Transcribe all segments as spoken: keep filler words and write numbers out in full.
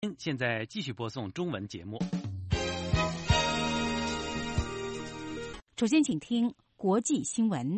现在继续播送中文节目。 首先，请听国际新闻。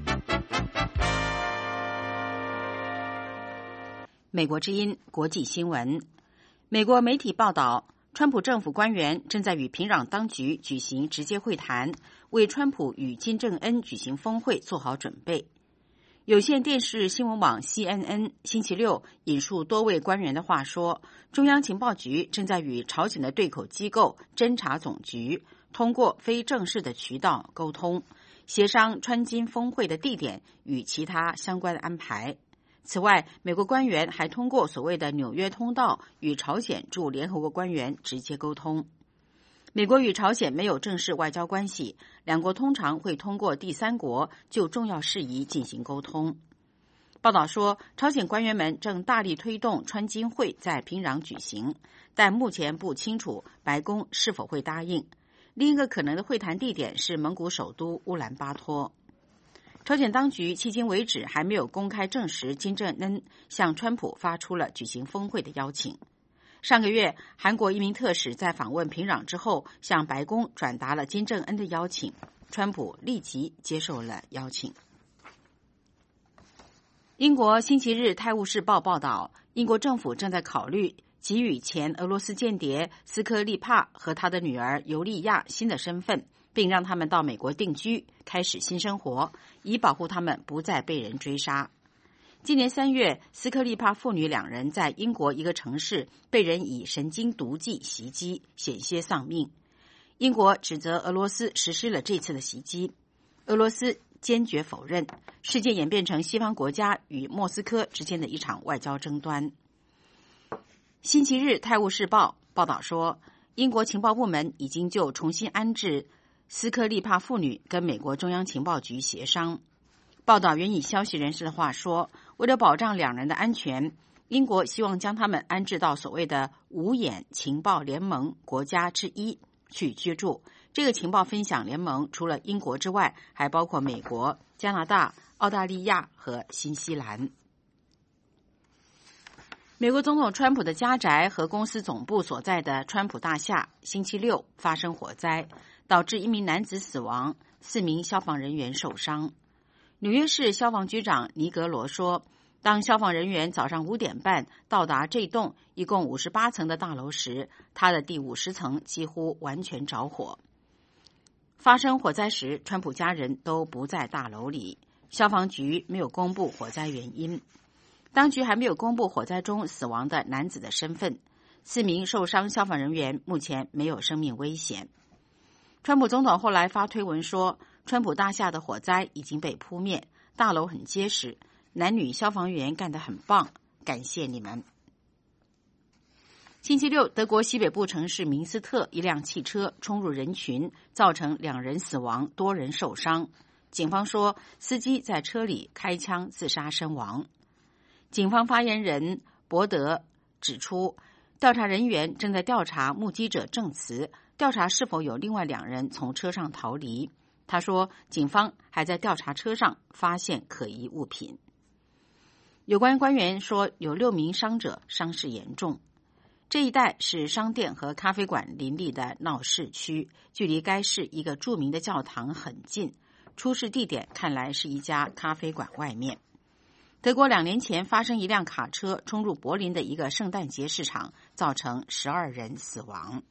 美国之音国际新闻，美国媒体报道，川普政府官员正在与平壤当局举行直接会谈，为川普与金正恩举行峰会做好准备。有线电视新闻网 C N N 星期六引述多位官员的话说，中央情报局正在与朝鲜的对口机构侦察总局通过非正式的渠道沟通，协商川金峰会的地点与其他相关的安排。此外，美国官员还通过所谓的纽约通道与朝鲜驻联合国官员直接沟通。美国与朝鲜没有正式外交关系，两国通常会通过第三国就重要事宜进行沟通。报道说，朝鲜官员们正大力推动川金会在平壤举行，但目前不清楚白宫是否会答应。另一个可能的会谈地点是蒙古首都乌兰巴托。朝鲜当局迄今为止还没有公开证实金正恩向川普发出了举行峰会的邀请。上个月，韩国一名特使在访问平壤之后，向白宫转达了金正恩的邀请，川普立即接受了邀请。英国星期日《泰晤士报》报道，英国政府正在考虑给予前俄罗斯间谍斯科利帕和他的女儿尤利亚新的身份，并让他们到美国定居，开始新生活，以保护他们不再被人追杀。今年三月，斯科利帕父女两人在英国一个城市被人以神经毒剂袭击，险些丧命。英国指责俄罗斯实施了这次的袭击，俄罗斯坚决否认。事件演变成西方国家与莫斯科之间的一场外交争端。星期日，《泰晤士报》报道说，英国情报部门已经就重新安置斯科利帕父女跟美国中央情报局协商。报道援引消息人士的话说，为了保障两人的安全，英国希望将他们安置到所谓的五眼情报联盟国家之一去居住。这个情报分享联盟除了英国之外，还包括美国、加拿大、澳大利亚和新西兰。美国总统川普的家宅和公司总部所在的川普大厦星期六发生火灾，导致一名男子死亡，四名消防人员受伤。纽约市消防局长尼格罗说，当消防人员早上五点半到达这栋一共五十八层的大楼时，它的第五十层几乎完全着火。发生火灾时，川普家人都不在大楼里，消防局没有公布火灾原因。当局还没有公布火灾中死亡的男子的身份，四名受伤消防人员目前没有生命危险。川普总统后来发推文说，川普大厦的火灾已经被扑灭，大楼很结实，男女消防员干得很棒，感谢你们。星期六，德国西北部城市明斯特一辆汽车冲入人群，造成两人死亡，多人受伤。警方说，司机在车里开枪自杀身亡。警方发言人伯德指出，调查人员正在调查目击者证词，调查是否有另外两人从车上逃离。他说，警方还在调查车上发现可疑物品。有关官员说，有六名伤者伤势严重。这一带是商店和咖啡馆林立的闹市区，距离该市一个著名的教堂很近。出事地点看来是一家咖啡馆外面。德国两年前发生一辆卡车冲入柏林的一个圣诞节市场，造成十二人死亡。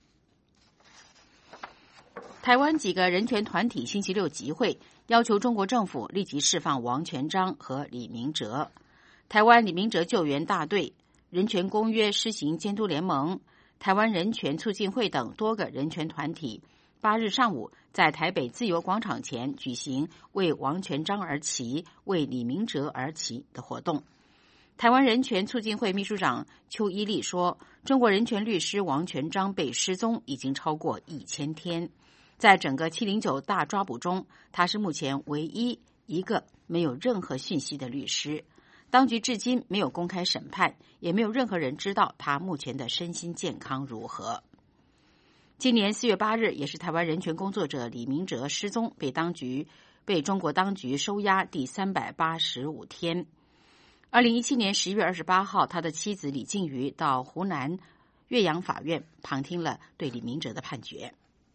台湾几个人权团体星期六集会，要求中国政府立即释放王全璋和李明哲。台湾李明哲救援大队、人权公约施行监督联盟、台湾人权促进会等多个人权团体八日上午在台北自由广场前举行为王全璋而旗、为李明哲而旗的活动。台湾人权促进会秘书长邱伊利说，中国人权律师王全璋被失踪已经超过一千天，在整个七零九大抓捕中，他是目前唯一一个没有任何讯息的律师。当局至今没有公开审判，也没有任何人知道他目前的身心健康如何。今年四月八日，也是台湾人权工作者李明哲失踪，被当局被中国当局收押第三百八十五天。二零一七年十一月二十八号，他的妻子李静瑜到湖南岳阳法院旁听了对李明哲的判决。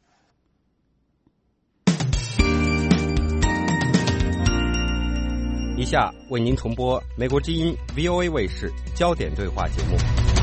以下为您重播美国之音 V O A 卫视焦点对话节目。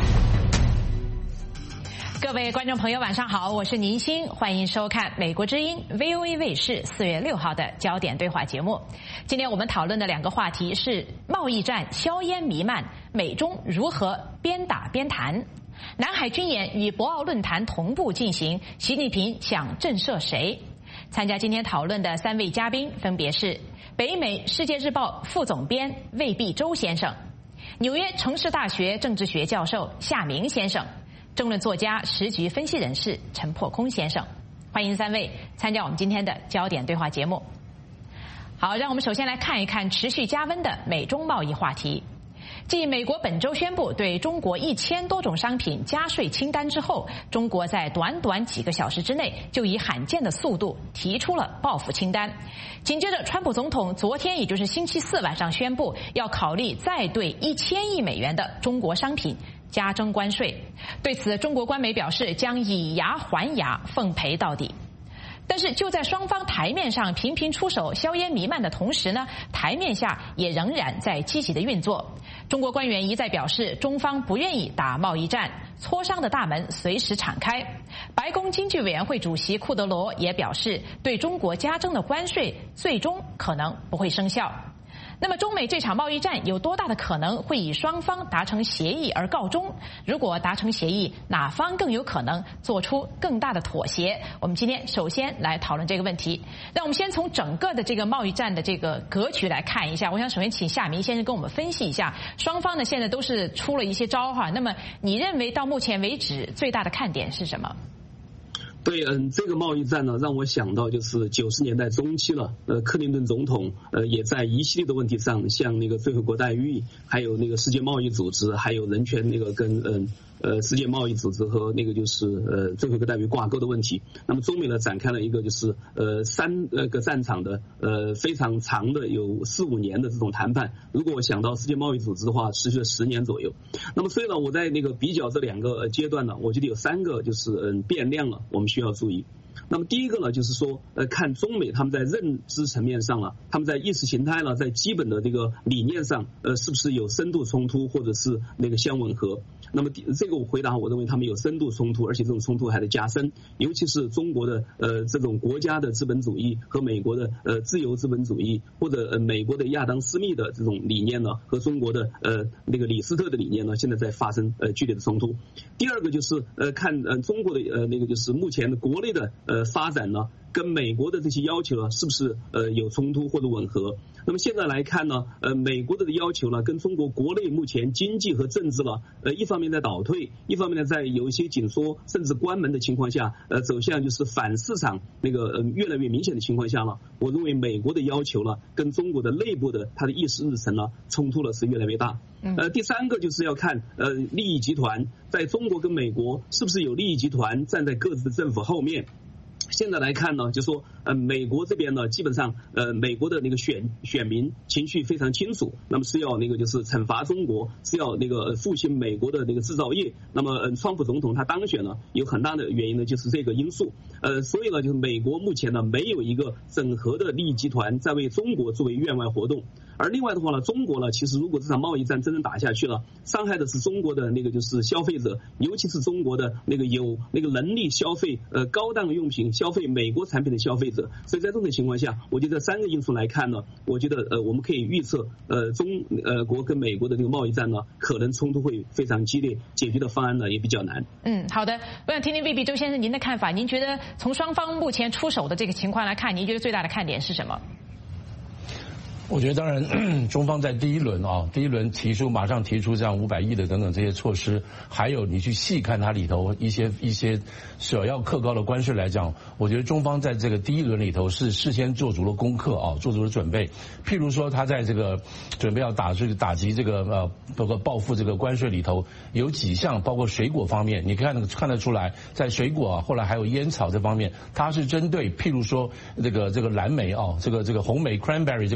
各位观众朋友晚上好，我是宁欣，欢迎收看美国之音 V O A 卫视四月六号的焦点对话节目。今天我们讨论的两个话题是贸易战硝烟弥漫，美中如何边打边谈。南海军演与博鳌论坛同步进行，习近平想震慑谁？参加今天讨论的三位嘉宾分别是北美世界日报副总编魏必洲先生，纽约城市大学政治学教授夏明先生，政论作家、时局分析人士陈破空先生。欢迎三位参加我们今天的焦点对话节目。好，让我们首先来看一看持续加温的美中贸易话题。继美国本周宣布对中国一千多种商品加税清单之后，中国在短短几个小时之内就以罕见的速度提出了报复清单。紧接着，川普总统昨天也就是星期四晚上宣布，要考虑再对一千亿美元的中国商品加征关税。对此，中国官媒表示将以牙还牙，奉陪到底。但是就在双方台面上频频出手、硝烟弥漫的同时呢，台面下也仍然在积极的运作。中国官员一再表示，中方不愿意打贸易战，磋商的大门随时敞开。白宫经济委员会主席库德罗也表示，对中国加征的关税最终可能不会生效。那么中美这场贸易战有多大的可能会以双方达成协议而告终？如果达成协议，哪方更有可能做出更大的妥协？我们今天首先来讨论这个问题。让我们先从整个的这个贸易战的这个格局来看一下。我想首先请夏明先生跟我们分析一下，双方呢现在都是出了一些招哈。那么你认为到目前为止最大的看点是什么？ 对，嗯，这个贸易战呢，让我想到就是九十年代中期了。呃，克林顿总统呃也在一系列的问题上，向那个最惠国待遇，还有那个世界贸易组织，还有人权那个跟嗯呃世界贸易组织和那个就是呃最惠国待遇挂钩的问题。那么中美呢展开了一个就是呃三呃个战场的呃非常长的有四五年的这种谈判。如果我想到世界贸易组织的话，持续了十年左右。那么所以呢，我在那个比较这两个阶段呢，我觉得有三个就是嗯变量了，我们需要注意。那么第一个呢，就是说，呃，看中美他们在认知层面上了，他们在意识形态了，在基本的这个理念上，呃，是不是有深度冲突，或者是那个相吻合？那么这个我回答，我认为他们有深度冲突，而且这种冲突还在加深，尤其是中国的呃这种国家的资本主义和美国的呃自由资本主义，或者呃美国的亚当斯密的这种理念呢，和中国的呃那个李斯特的理念呢，现在在发生呃剧烈的冲突。第二个就是呃看呃中国的呃那个就是目前的国内的呃发展呢，跟美国的这些要求呢，是不是呃有冲突或者吻合？那么现在来看呢，呃，美国的要求呢，跟中国国内目前经济和政治呢，呃，一方面在倒退，一方面呢，在有一些紧缩甚至关门的情况下，呃，走向就是反市场那个呃越来越明显的情况下呢，我认为美国的要求呢，跟中国的内部的它的议事日程呢，冲突了是越来越大。呃，第三个就是要看呃利益集团在中国跟美国是不是有利益集团站在各自的政府后面。现在来看呢，就说呃美国这边呢，基本上呃美国的那个选选民情绪非常清楚，那么是要那个就是惩罚中国，是要那个复兴美国的那个制造业。那么呃川普总统他当选呢，有很大的原因呢就是这个因素。呃所以呢，就是美国目前呢没有一个整合的利益集团在为中国作为院外活动。而另外的话呢，中国呢，其实如果这场贸易战真正打下去了，伤害的是中国的那个就是消费者，尤其是中国的那个有那个能力消费呃高档用品、消费美国产品的消费者。所以在这种情况下，我觉得三个因素来看呢，我觉得呃我们可以预测呃中呃国跟美国的这个贸易战呢，可能冲突会非常激烈，解决的方案呢也比较难。 嗯，好的，我想听听魏必洲先生您的看法。您觉得从双方目前出手的这个情况来看，您觉得最大的看点是什么？ 我觉得当然，中方在第一轮啊，第一轮提出马上提出这样五百亿的等等这些措施，还有你去细看它里头一些一些所要课高的关税来讲，我觉得中方在这个第一轮里头是事先做足了功课啊，做足了准备。譬如说，他在这个准备要打这个打击这个呃包括报复这个关税里头，有几项，包括水果方面，你看看得出来，在水果啊，后来还有烟草这方面，它是针对譬如说这个这个蓝莓啊，这个这个红莓 cranberry 这个东西。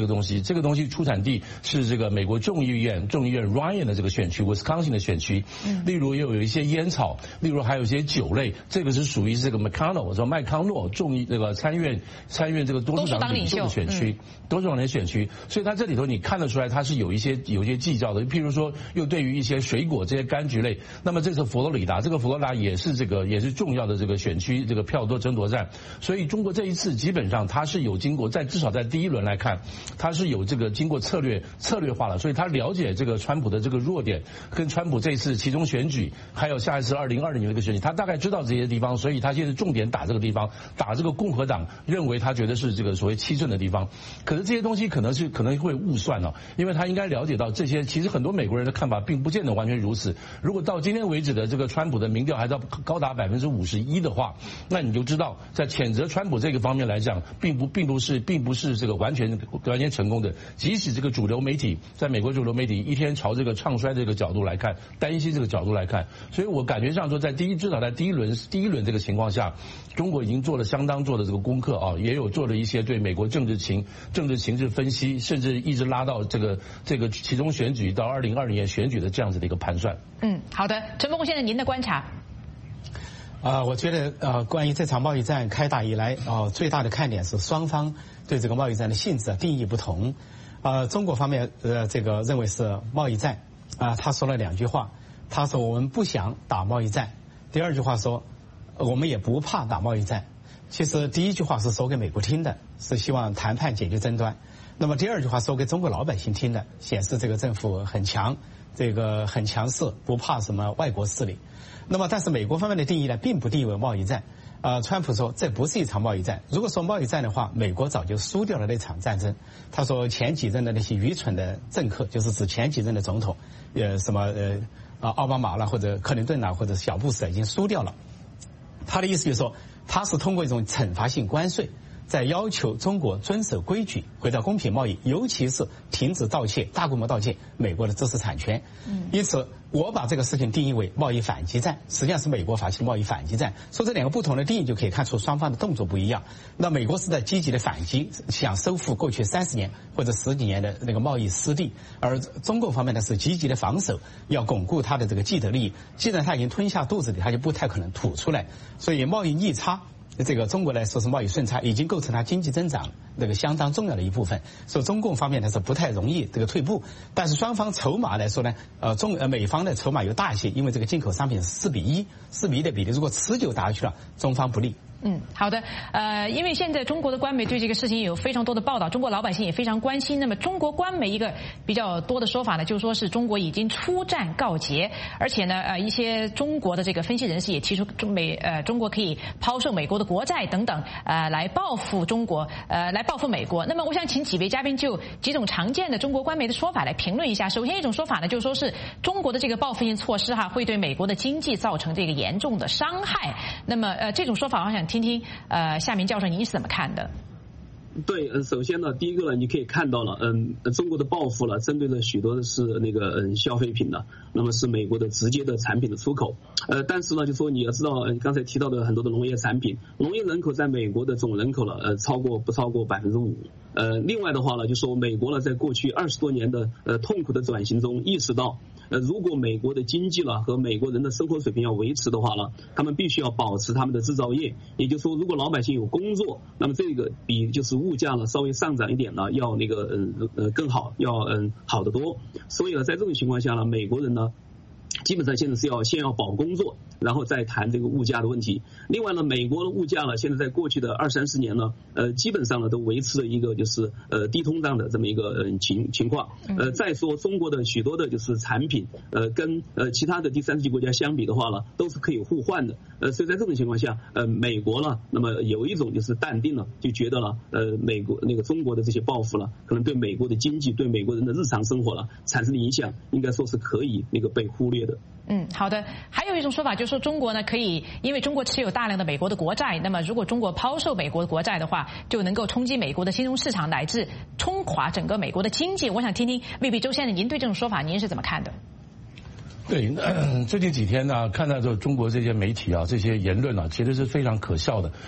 这个东西出产地是这个美国众议院众议院 Ryan 的这个选区 Wisconsin 的选区，例如也有一些烟草，例如还有一些酒类，这个是属于这个 McConnell 我说麦康诺众议这个参院参院这个多数党领袖的选区，多数党的选区，所以它这里头你看得出来它是有一些有一些计较的，譬如说又对于一些水果这些柑橘类，那么这是佛罗里达，这个佛罗里达也是这个也是重要的这个选区这个票多争夺战，所以中国这一次基本上它是有经过在至少在第一轮来看，它是有这个经过策略策略化了，所以他了解这个川普的这个弱点，跟川普这一次其中选举，还有下一次二零二零年这个选举，他大概知道这些地方，所以他现在重点打这个地方，打这个共和党认为他觉得是这个所谓七寸的地方。可是这些东西可能是可能会误算了，因为他应该了解到这些，其实很多美国人的看法并不见得完全如此。如果到今天为止的这个川普的民调还到高达百分之五十一的话，那你就知道在谴责川普这个方面来讲，并不并不是并不是这个完全完全成功的。即使这个主流媒体在美国主流媒体一天朝这个唱衰这个角度来看，担心这个角度来看，所以我感觉上说，在第一至少在第一轮第一轮这个情况下，中国已经做了相当做的这个功课啊，也有做了一些对美国政治情政治情势分析，甚至一直拉到这个这个其中选举到二零二零年选举的这样子的一个盘算。 嗯，好的，陈峰先生，您的观察。 啊、呃，我觉得呃，关于这场贸易战开打以来，哦、呃，最大的看点是双方对这个贸易战的性质定义不同。呃，中国方面呃这个认为是贸易战，啊、呃，他说了两句话，他说我们不想打贸易战，第二句话说我们也不怕打贸易战。其实第一句话是说给美国听的，是希望谈判解决争端。那么第二句话说给中国老百姓听的，显示这个政府很强，这个很强势，不怕什么外国势力。那么但是美国方面的定义呢，并不定义为贸易战。呃，川普说这不是一场贸易战。如果说贸易战的话，美国早就输掉了那场战争。他说前几任的那些愚蠢的政客，就是指前几任的总统，呃，什么呃啊奥巴马啦，或者克林顿啦，或者小布什已经输掉了。他的意思就是说，他是通过一种惩罚性关税，在要求中国遵守规矩，回到公平贸易，尤其是停止盗窃、大规模盗窃美国的知识产权。嗯，因此我把这个事情定义为贸易反击战，实际上是美国发起的贸易反击战。说这两个不同的定义，就可以看出双方的动作不一样。那美国是在积极的反击，想收复过去三十年或者十几年的那个贸易失地，而中国方面呢是积极的防守，要巩固它的这个既得利益。既然它已经吞下肚子里，它就不太可能吐出来。所以贸易逆差，这个中国来说是贸易顺差，已经构成它经济增长这个相当重要的一部分，所以中共方面呢是不太容易这个退步。但是双方筹码来说呢，呃中呃美方的筹码又大一些，因为这个进口商品是四比一，四比一的比例，如果持久打下去了，中方不利。 嗯，好的，呃，因为现在中国的官媒对这个事情有非常多的报道，中国老百姓也非常关心。那么中国官媒一个比较多的说法呢，就是说是中国已经出战告捷，而且呢，呃，一些中国的这个分析人士也提出中美呃中国可以抛售美国的国债等等，呃，来报复中国，呃，来报复美国。那么我想请几位嘉宾就几种常见的中国官媒的说法来评论一下。首先一种说法呢，就是说是中国的这个报复性措施哈，会对美国的经济造成这个严重的伤害。那么呃，这种说法我想听听呃夏明教授您是怎么看的？ 对，嗯，首先呢，第一个呢，你可以看到了，嗯，中国的报复了，针对的许多的是那个嗯消费品的，那么是美国的直接的产品的出口，呃，但是呢，就说你要知道，嗯，刚才提到的很多的农业产品，农业人口在美国的总人口了，呃，超过不超过百分之五，呃，另外的话呢，就说美国呢，在过去二十多年的呃痛苦的转型中，意识到，呃，如果美国的经济了和美国人的生活水平要维持的话呢，他们必须要保持他们的制造业，也就是说，如果老百姓有工作，那么这个比就是物价呢稍微上涨一点呢，要那个嗯呃更好，要嗯好得多。所以呢，在这种情况下呢，美国人呢，基本上现在是要先要保工作，然后再谈这个物价的问题。另外呢，美国的物价呢，现在在过去的二三十年呢，呃，基本上呢都维持了一个就是呃低通胀的这么一个呃情情况。呃，再说中国的许多的就是产品，呃，跟呃其他的第三世界国家相比的话呢，都是可以互换的。呃，所以在这种情况下，呃，美国呢，那么有一种就是淡定了，就觉得了，呃，美国那个中国的这些报复了，可能对美国的经济、对美国人的日常生活了产生的影响，应该说是可以那个被忽略的。 嗯，好的。还有一种说法就是说，中国呢可以，因为中国持有大量的美国的国债，那么如果中国抛售美国的国债的话，就能够冲击美国的金融市场，乃至冲垮整个美国的经济。我想听听未必周先生您对这种说法您是怎么看的？ 对，呃、最近几天呢，看到这中国这些媒体啊，这些言论啊，其实是非常可笑的。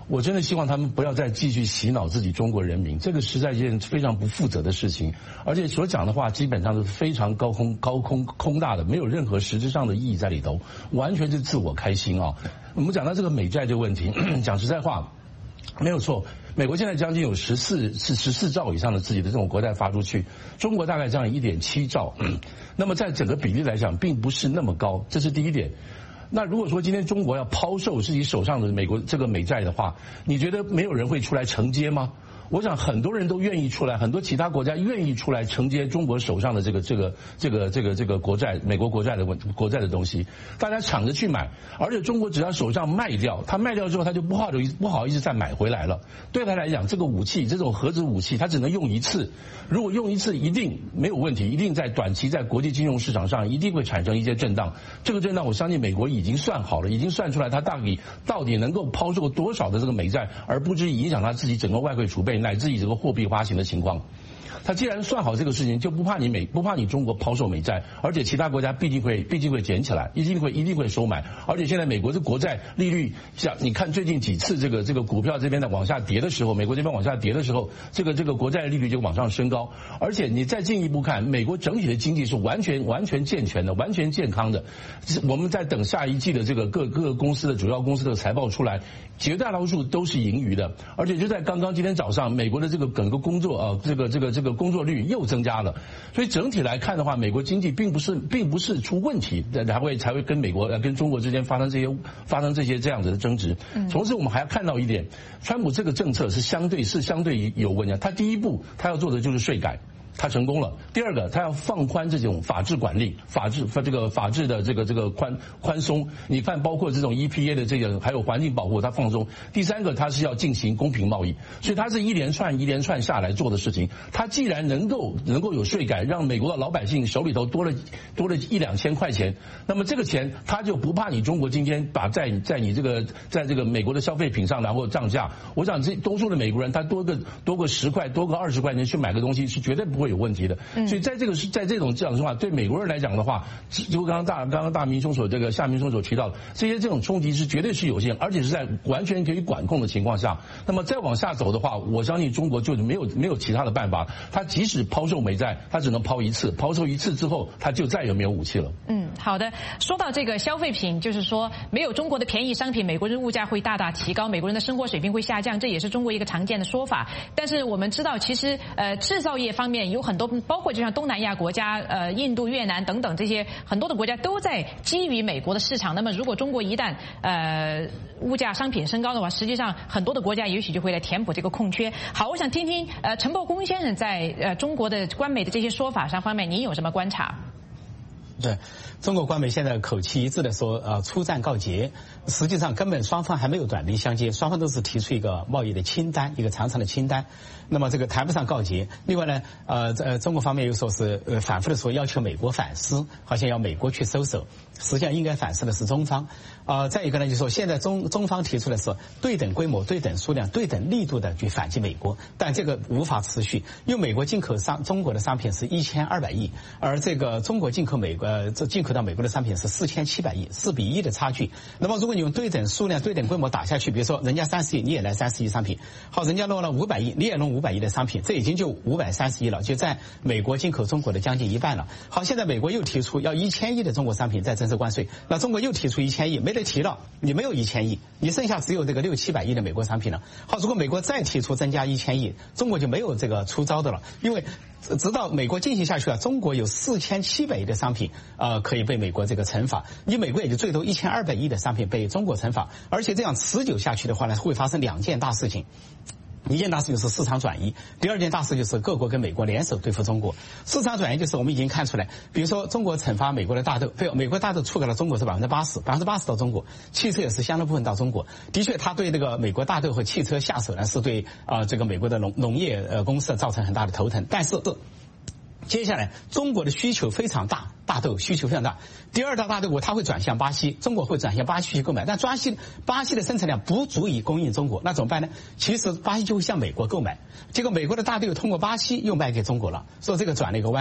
我真的希望他们不要再继续洗脑自己中国人民，这个实在是一件非常不负责的事情，而且所讲的话基本上都是非常高空高空空大的，没有任何实质上的意义在里头，完全是自我开心啊。我们讲到这个美债这个问题，讲实在话，没有错，美国现在将近有十四是十四兆以上的自己的这种国债发出去，中国大概这样一点七兆，那么在整个比例来讲，并不是那么高，这是第一点。那如果说今天中国要抛售自己手上的美国这个美债的话，你觉得没有人会出来承接吗？我想很多人都愿意出来，很多其他国家愿意出来承接中国手上的这个这个这个这个这个国债，美国国债的问国债的东西，大家抢着去买，而且中国只要手上卖掉，他卖掉之后他就不好不好意思再买回来了。对他来讲，这个武器这种核子武器，他只能用一次，如果用一次一定没有问题，一定在短期在国际金融市场上一定会产生一些震荡。这个震荡，我相信美国已经算好了，已经算出来他到底到底能够抛售多少的这个美债，而不至于影响他自己整个外汇储备。乃至于这个货币发行的情况，他既然算好这个事情，就不怕你美不怕你中国抛售美债，而且其他国家必定会必定会捡起来，一定会一定会收买。而且现在美国的国债利率，像你看最近几次这个这个股票这边的往下跌的时候，美国这边往下跌的时候，这个这个国债利率就往上升高。而且你再进一步看，美国整体的经济是完全完全健全的，完全健康的。我们在等下一季的这个各各个公司的主要公司的财报出来，绝大多数都是盈余的。而且就在刚刚今天早上，美国的这个整个工作啊，这个这个这个工作率又增加了。所以整体来看的话，美国经济并不是并不是出问题，才会才会跟美国呃跟中国之间发生这些发生这些这样子的争执。同时我们还要看到一点，川普这个政策是相对是相对有问题。他第一步他要做的就是税改。他成功了。第二个，他要放宽这种法治管理，法治这个法治的这个这个宽宽松。你看，包括这种 E P A 的这个还有环境保护，他放松。第三个，他是要进行公平贸易，所以他是一连串一连串下来做的事情。他既然能够能够有税改，让美国的老百姓手里头多了多了一两千块钱，那么这个钱他就不怕你中国今天把在在你这个在这个美国的消费品上然后涨价。我想这多数的美国人他多个多个十块多个二十块钱去买个东西是绝对不会有问题的。所以在这个在这种这样的话，对美国人来讲的话，就刚刚大刚刚大明兄所这个夏明兄所提到的这些这种冲击是绝对是有限，而且是在完全可以管控的情况下。那么再往下走的话，我相信中国就没有没有其他的办法。他即使抛售美债，他只能抛一次，抛售一次之后，他就再也没有武器了。 嗯，好的。说到这个消费品，就是说没有中国的便宜商品，美国人物价会大大提高，美国人的生活水平会下降，这也是中国一个常见的说法。但是我们知道，其实呃制造业方面有很多。包括就像东南亚国家，呃，印度、越南等等这些很多的国家都在基于美国的市场。那么，如果中国一旦呃物价商品升高的话，实际上很多的国家也许就会来填补这个空缺。好，我想听听呃陈伯公先生在呃中国的官媒的这些说法上方面，您有什么观察？ 对，中国官媒现在口气一致的说，呃，初战告捷，实际上根本双方还没有短兵相接，双方都是提出一个贸易的清单，一个长长的清单。那么这个谈不上告捷。另外呢，呃，呃，中国方面又说是呃反复的说要求美国反思，好像要美国去收手，实际上应该反思的是中方。啊、呃，再一个呢，就是说现在中中方提出的是对等规模、对等数量、对等力度的去反击美国，但这个无法持续，因为美国进口商中国的商品是一千二百亿，而这个中国进口美国呃这进口到美国的商品是四千七百亿，四比一的差距。那么如果你用对等数量、对等规模打下去，比如说人家三十亿，你也来三十亿商品，好，人家弄了五百亿，你也弄五百亿的商品，这已经就五百三十亿了，就在美国进口中国的将近一半了。好，现在美国又提出要一千亿的中国商品再征收关税，那中国又提出一千亿，没得提了，你没有一千亿，你剩下只有这个六七百亿的美国商品了。好，如果美国再提出增加一千亿，中国就没有这个出招的了，因为直到美国进行下去了，中国有四千七百亿的商品呃可以被美国这个惩罚，你美国也就最多一千二百亿的商品被中国惩罚，而且这样持久下去的话呢，会发生两件大事情。一件大事就是市场转移，第二件大事就是各国跟美国联手对付中国。市场转移就是我们已经看出来，比如说中国惩罚美国的大豆，对，美国大豆出口到中国是百分之八十，百分之八十到中国，汽车也是相当部分到中国。的确，他对这个美国大豆和汽车下手呢，是对啊、呃、这个美国的农农业呃公司造成很大的头疼。但是接下来中国的需求非常大，大豆需求非常大。第二大大豆它会转向巴西，中国会转向巴西去购买，但巴西巴西的生产量不足以供应中国，那怎么办呢？其实巴西就会向美国购买，结果美国的大豆又通过巴西又卖给中国了，所以这个转了一个弯。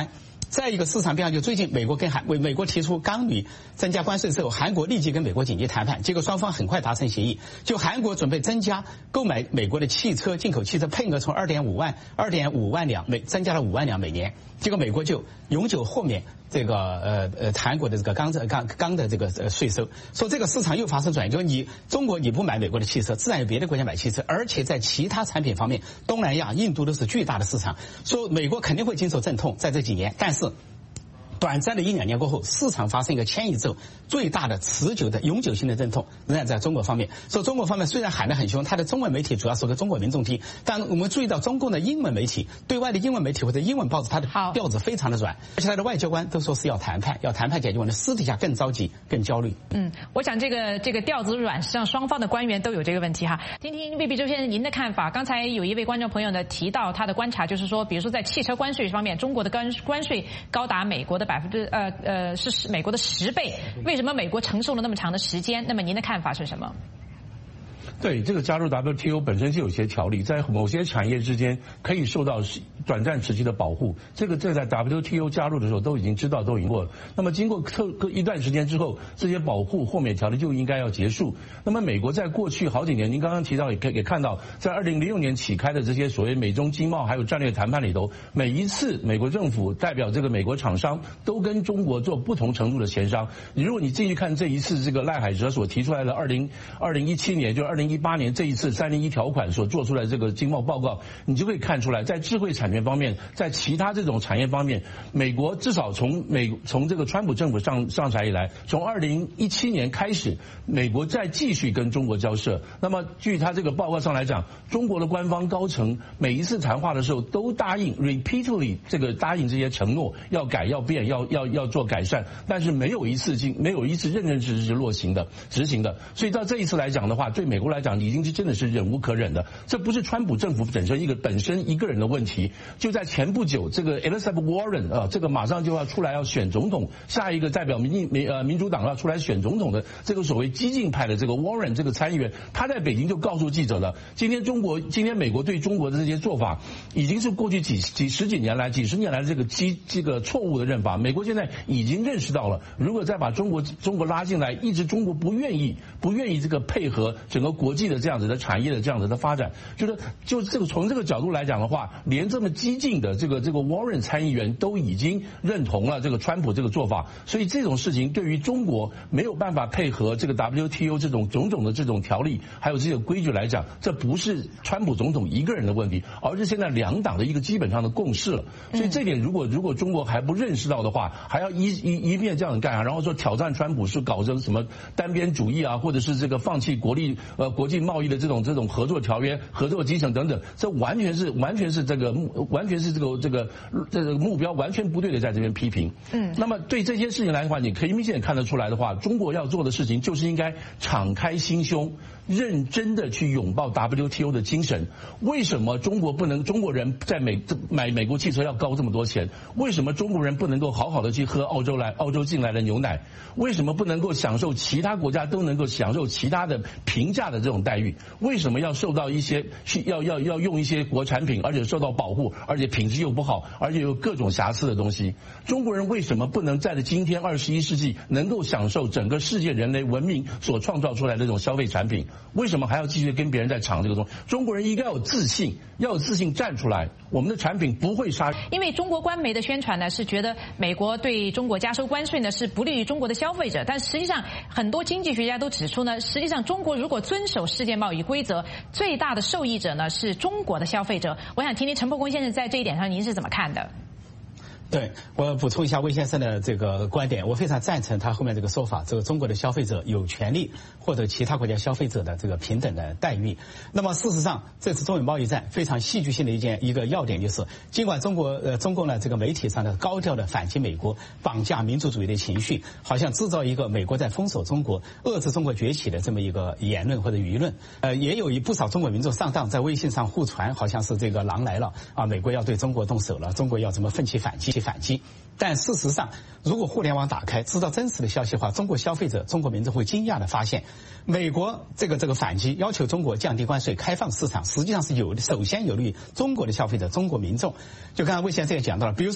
再一个市场变化，就最近美国跟韩为美国提出钢铝增加关税之后，韩国立即跟美国紧急谈判，结果双方很快达成协议。就韩国准备增加购买美国的汽车进口汽车配额从二点五万二点五万辆每增加了五万辆每年，结果美国就永久豁免这个呃呃韩国的这个钢钢钢的这个呃税收，说这个市场又发生转移，就是你中国你不买美国的汽车，自然有别的国家买汽车，而且在其他产品方面，东南亚、印度都是巨大的市场，说美国肯定会经受阵痛，在这几年，但是短暂的一两年过后，市场发生一个迁移之后，最大的持久的永久性的阵痛仍然在中国方面。所以中国方面虽然喊得很凶，它的中文媒体主要是给中国民众听，但我们注意到中共的英文媒体、对外的英文媒体或者英文报纸，它的调子非常的软，而且它的外交官都说是要谈判，要谈判解决问题，私底下更着急、更焦虑。 嗯，我想这个这个调子软，实际上双方的官员都有这个问题哈。听听魏必周先生您的看法。刚才有一位观众朋友呢提到他的观察，就是说，比如说在汽车关税方面，中国的关关税高达美国的百分之呃。呃，是美国的十倍，为什么美国承受了那么长的时间？那么您的看法是什么？ 对，这个加入 W T O 本身就有些条例，在某些产业之间可以受到短暂时期的保护。这个这在 W T O 加入的时候都已经知道，都已经过了。那么经过特一段时间之后，这些保护豁免条例就应该要结束。那么美国在过去好几年，您刚刚提到也也看到，在二零零六年起开的这些所谓美中经贸还有战略谈判里头，每一次美国政府代表这个美国厂商都跟中国做不同程度的协商。如果你进去看这一次这个赖海哲所提出来的二零二零一七年就二零一八年这一次三零一条款所做出来这个经贸报告，你就可以看出来，在智慧产权方面，在其他这种产业方面，美国至少从美从这个川普政府上上台以来，从二零一七年开始，美国在继续跟中国交涉。那么据他这个报告上来讲，中国的官方高层每一次谈话的时候都答应 repeatedly 这个答应这些承诺，要改要变要要要做改善，但是没有一次经没有一次认认真真是落行的执行的。所以到这一次来讲的话，对美国来讲已经是真的是忍无可忍的。这不是川普政府本身一个本身一个人的问题，就在前不久，这个 Elizabeth Warren 啊，这个马上就要出来要选总统，下一个代表民民呃民主党要出来选总统的这个所谓激进派的这个 Warren 这个参议员，他在北京就告诉记者了，今天中国今天美国对中国的这些做法，已经是过去几几十几年来几十年来的这个激这个错误的认法。美国现在已经认识到了，如果再把中国中国拉进来，一直中国不愿意不愿意这个配合整个国际的这样子的产业的这样子的发展，就是就这个从这个角度来讲的话，连这么激进的这个这个 Warren 参议员都已经认同了这个川普这个做法，所以这种事情对于中国没有办法配合这个 W T O 这种种种的这种条例还有这些规矩来讲，这不是川普总统一个人的问题，而是现在两党的一个基本上的共识了。所以这点如果如果中国还不认识到的话，还要一一一面这样干啊，然后说挑战川普是搞成什么单边主义啊，或者是这个放弃国力呃国际贸易的这种这种合作条约、合作基层等等，这完全是完全是这个完全是这个这个这个目标完全不对的，在这边批评。嗯，那么对这些事情来的话，你可以明显看得出来的话，中国要做的事情就是应该敞开心胸，认真的去拥抱 W T O 的精神。为什么中国不能中国人在美买美国汽车要高这么多钱？为什么中国人不能够好好的去喝澳洲来澳洲进来的牛奶？为什么不能够享受其他国家都能够享受其他的平价的这种待遇？为什么要受到一些去要要要用一些国产品，而且受到保护，而且品质又不好，而且有各种瑕疵的东西？中国人为什么不能在今天二十一世纪能够享受整个世界人类文明所创造出来的这种消费产品？为什么还要继续跟别人在抢这个东西？中国人应该有自信，要有自信站出来，我们的产品不会杀。 因为中国官媒的宣传呢是觉得美国对中国加收关税呢是不利于中国的消费者，但实际上很多经济学家都指出呢，实际上中国如果遵守世界贸易规则，最大的受益者呢是中国的消费者。我想听听陈伯公先生在这一点上您是怎么看的？ 对，我补充一下魏先生的这个观点，我非常赞成他后面这个说法，这个中国的消费者有权利获得其他国家消费者的这个平等的待遇。那么事实上，这次中美贸易战非常戏剧性的一件一个要点就是，尽管中国呃中共呢这个媒体上的高调的反击美国、绑架民族主义的情绪，好像制造一个美国在封锁中国、遏制中国崛起的这么一个言论或者舆论。呃，也有一不少中国民众上当，在微信上互传，好像是这个狼来了啊，美国要对中国动手了，中国要怎么奋起反击。反击，但事实上，如果互联网打开，知道真实的消息的话，中国消费者、中国民众会惊讶的发现，美国这个这个反击要求中国降低关税、开放市场，实际上是有首先有利于中国的消费者、中国民众。就刚才魏先生也讲到了，比如说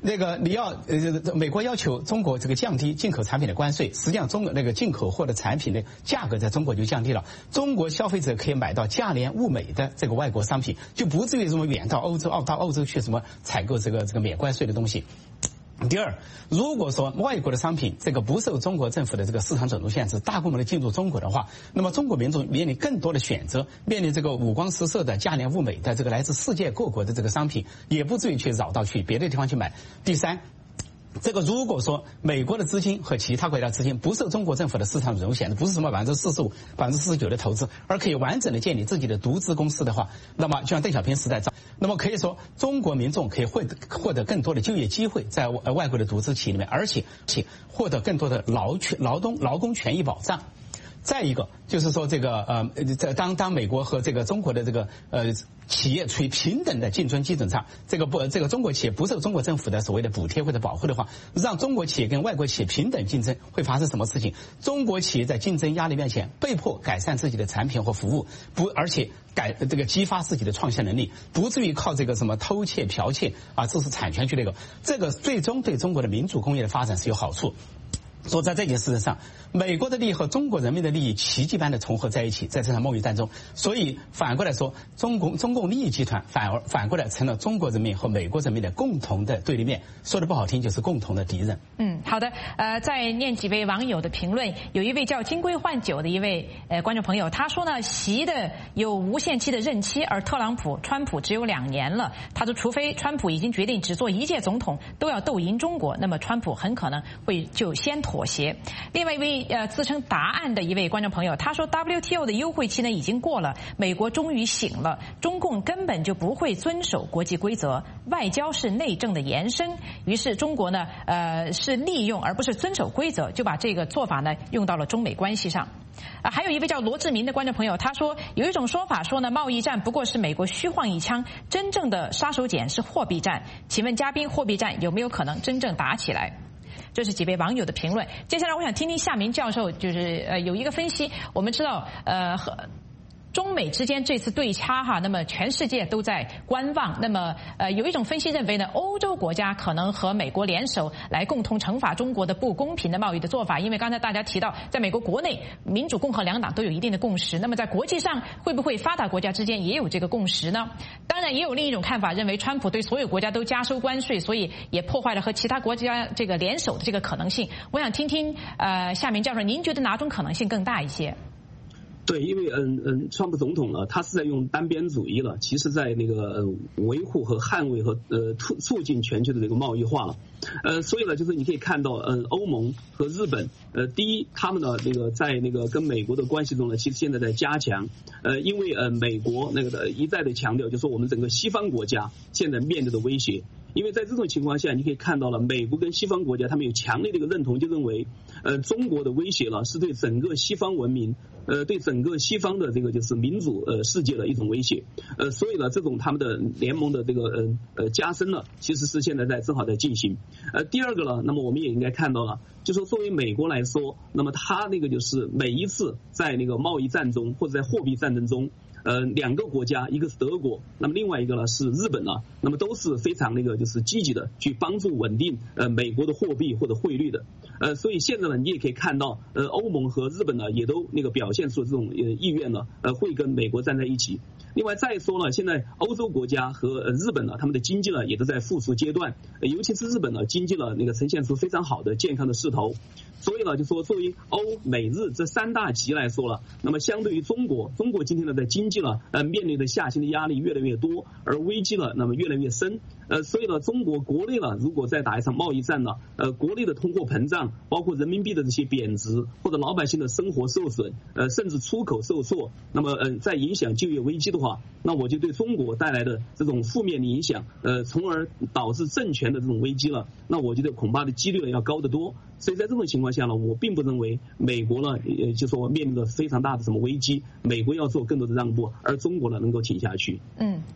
那个你要呃，美国要求中国这个降低进口产品的关税，实际上中国那个进口货的产品的价格在中国就降低了，中国消费者可以买到价廉物美的这个外国商品，就不至于什么远到欧洲、澳到欧洲去什么采购这个这个免关税的东西。第二，如果说外国的商品这个不受中国政府的这个市场准入限制，大规模的进入中国的话，那么中国民众面临更多的选择，面临这个五光十色的价廉物美的这个来自世界各国的这个商品，也不至于去绕道去别的地方去买。第三，这个如果说美国的资金和其他国家资金不受中国政府的市场准入限制，不是什么百分之四十五、百分之四十九的投资，而可以完整的建立自己的独资公司的话，那么就像邓小平时代，那么可以说中国民众可以获得获得更多的就业机会，在外国的独资企业里面，而且且获得更多的劳权、劳动、劳工权益保障。再一个就是说，这个呃，在当当美国和这个中国的这个呃企业处于平等的竞争基准上，这个不这个中国企业不受中国政府的所谓的补贴或者保护的话，让中国企业跟外国企业平等竞争，会发生什么事情？中国企业在竞争压力面前被迫改善自己的产品和服务，不而且改这个激发自己的创新能力，不至于靠这个什么偷窃、剽窃啊知识产权去那个，这个最终对中国的民主工业的发展是有好处。说在这件事上，美国的利益和中国人民的利益奇迹般的重合在一起，在这场贸易战中，所以反过来说，中共中共利益集团反而反过来成了中国人民和美国人民的共同的对立面，说的不好听就是共同的敌人。 嗯，好的，呃，再念几位网友的评论，有一位叫金龟换酒的一位呃观众朋友，他说呢，习的有无限期的任期，而特朗普、川普只有两年了。他说，除非川普已经决定只做一届总统，都要斗赢中国，那么川普很可能会就先妥协。另外一位呃自称答案的一位观众朋友，他说 W T O 的优惠期呢已经过了，美国终于醒了，中共根本就不会遵守国际规则，外交是内政的延伸，于是中国呢呃是利用而不是遵守规则，就把这个做法呢用到了中美关系上。啊，还有一位叫罗志明的观众朋友，他说有一种说法说呢，贸易战不过是美国虚晃一枪，真正的杀手锏是货币战。请问嘉宾，货币战有没有可能真正打起来？这是几位网友的评论。接下来我想听听夏明教授，就是呃有一个分析。我们知道呃和中美之间这次对掐哈，那么全世界都在观望。那么呃有一种分析认为呢，欧洲国家可能和美国联手来共同惩罚中国的不公平的贸易的做法。因为刚才大家提到，在美国国内民主共和两党都有一定的共识，那么在国际上会不会发达国家之间也有这个共识呢？当然也有另一种看法，认为川普对所有国家都加收关税，所以也破坏了和其他国家这个联手的这个可能性。我想听听呃夏明教授，您觉得哪种可能性更大一些？ 对，因为嗯嗯，川普总统呢，他是在用单边主义了，其实在那个呃维护和捍卫和呃促促进全球的这个贸易化了，呃，所以呢，就是你可以看到，嗯，欧盟和日本，呃，第一，他们的那个在那个跟美国的关系中呢，其实现在在加强，呃，因为呃美国那个的一再的强调，就是说我们整个西方国家现在面对的威胁。因为在这种情况下，你可以看到了，美国跟西方国家他们有强烈的一个认同，就认为，呃，中国的威胁呢是对整个西方文明，呃，对整个西方的这个就是民主呃世界的一种威胁，呃，所以呢，这种他们的联盟的这个呃呃加深了，其实是现在在正好在进行。呃，第二个呢，那么我们也应该看到了，就说作为美国来说，那么它那个就是每一次在那个贸易战中或者在货币战争中。呃，两个国家，一个是德国，那么另外一个呢是日本呢，那么都是非常那个就是积极的去帮助稳定呃美国的货币或者汇率的，呃，所以现在呢，你也可以看到，呃，欧盟和日本呢也都那个表现出这种呃意愿呢，呃，会跟美国站在一起。另外再说呢，现在欧洲国家和呃日本呢，他们的经济呢也都在复苏阶段，呃、尤其是日本呢，经济呢那个呈现出非常好的健康的势头。所以呢，就说作为欧美日这三大极来说了，那么相对于中国，中国今天呢在经济呢呃面临的下行的压力越来越多，而危机呢那么越来越深。呃，所以呢，中国国内呢，如果再打一场贸易战呢，呃，国内的通货膨胀，包括人民币的这些贬值，或者老百姓的生活受损，呃，甚至出口受挫，那么呃，在影响就业危机的话，那我就对中国带来的这种负面的影响，呃，从而导致政权的这种危机了，那我觉得恐怕的几率呢要高得多。所以在这种情况下呢，我并不认为美国呢，呃，就说面临着非常大的什么危机，美国要做更多的让步，而中国呢能够挺下去。 嗯。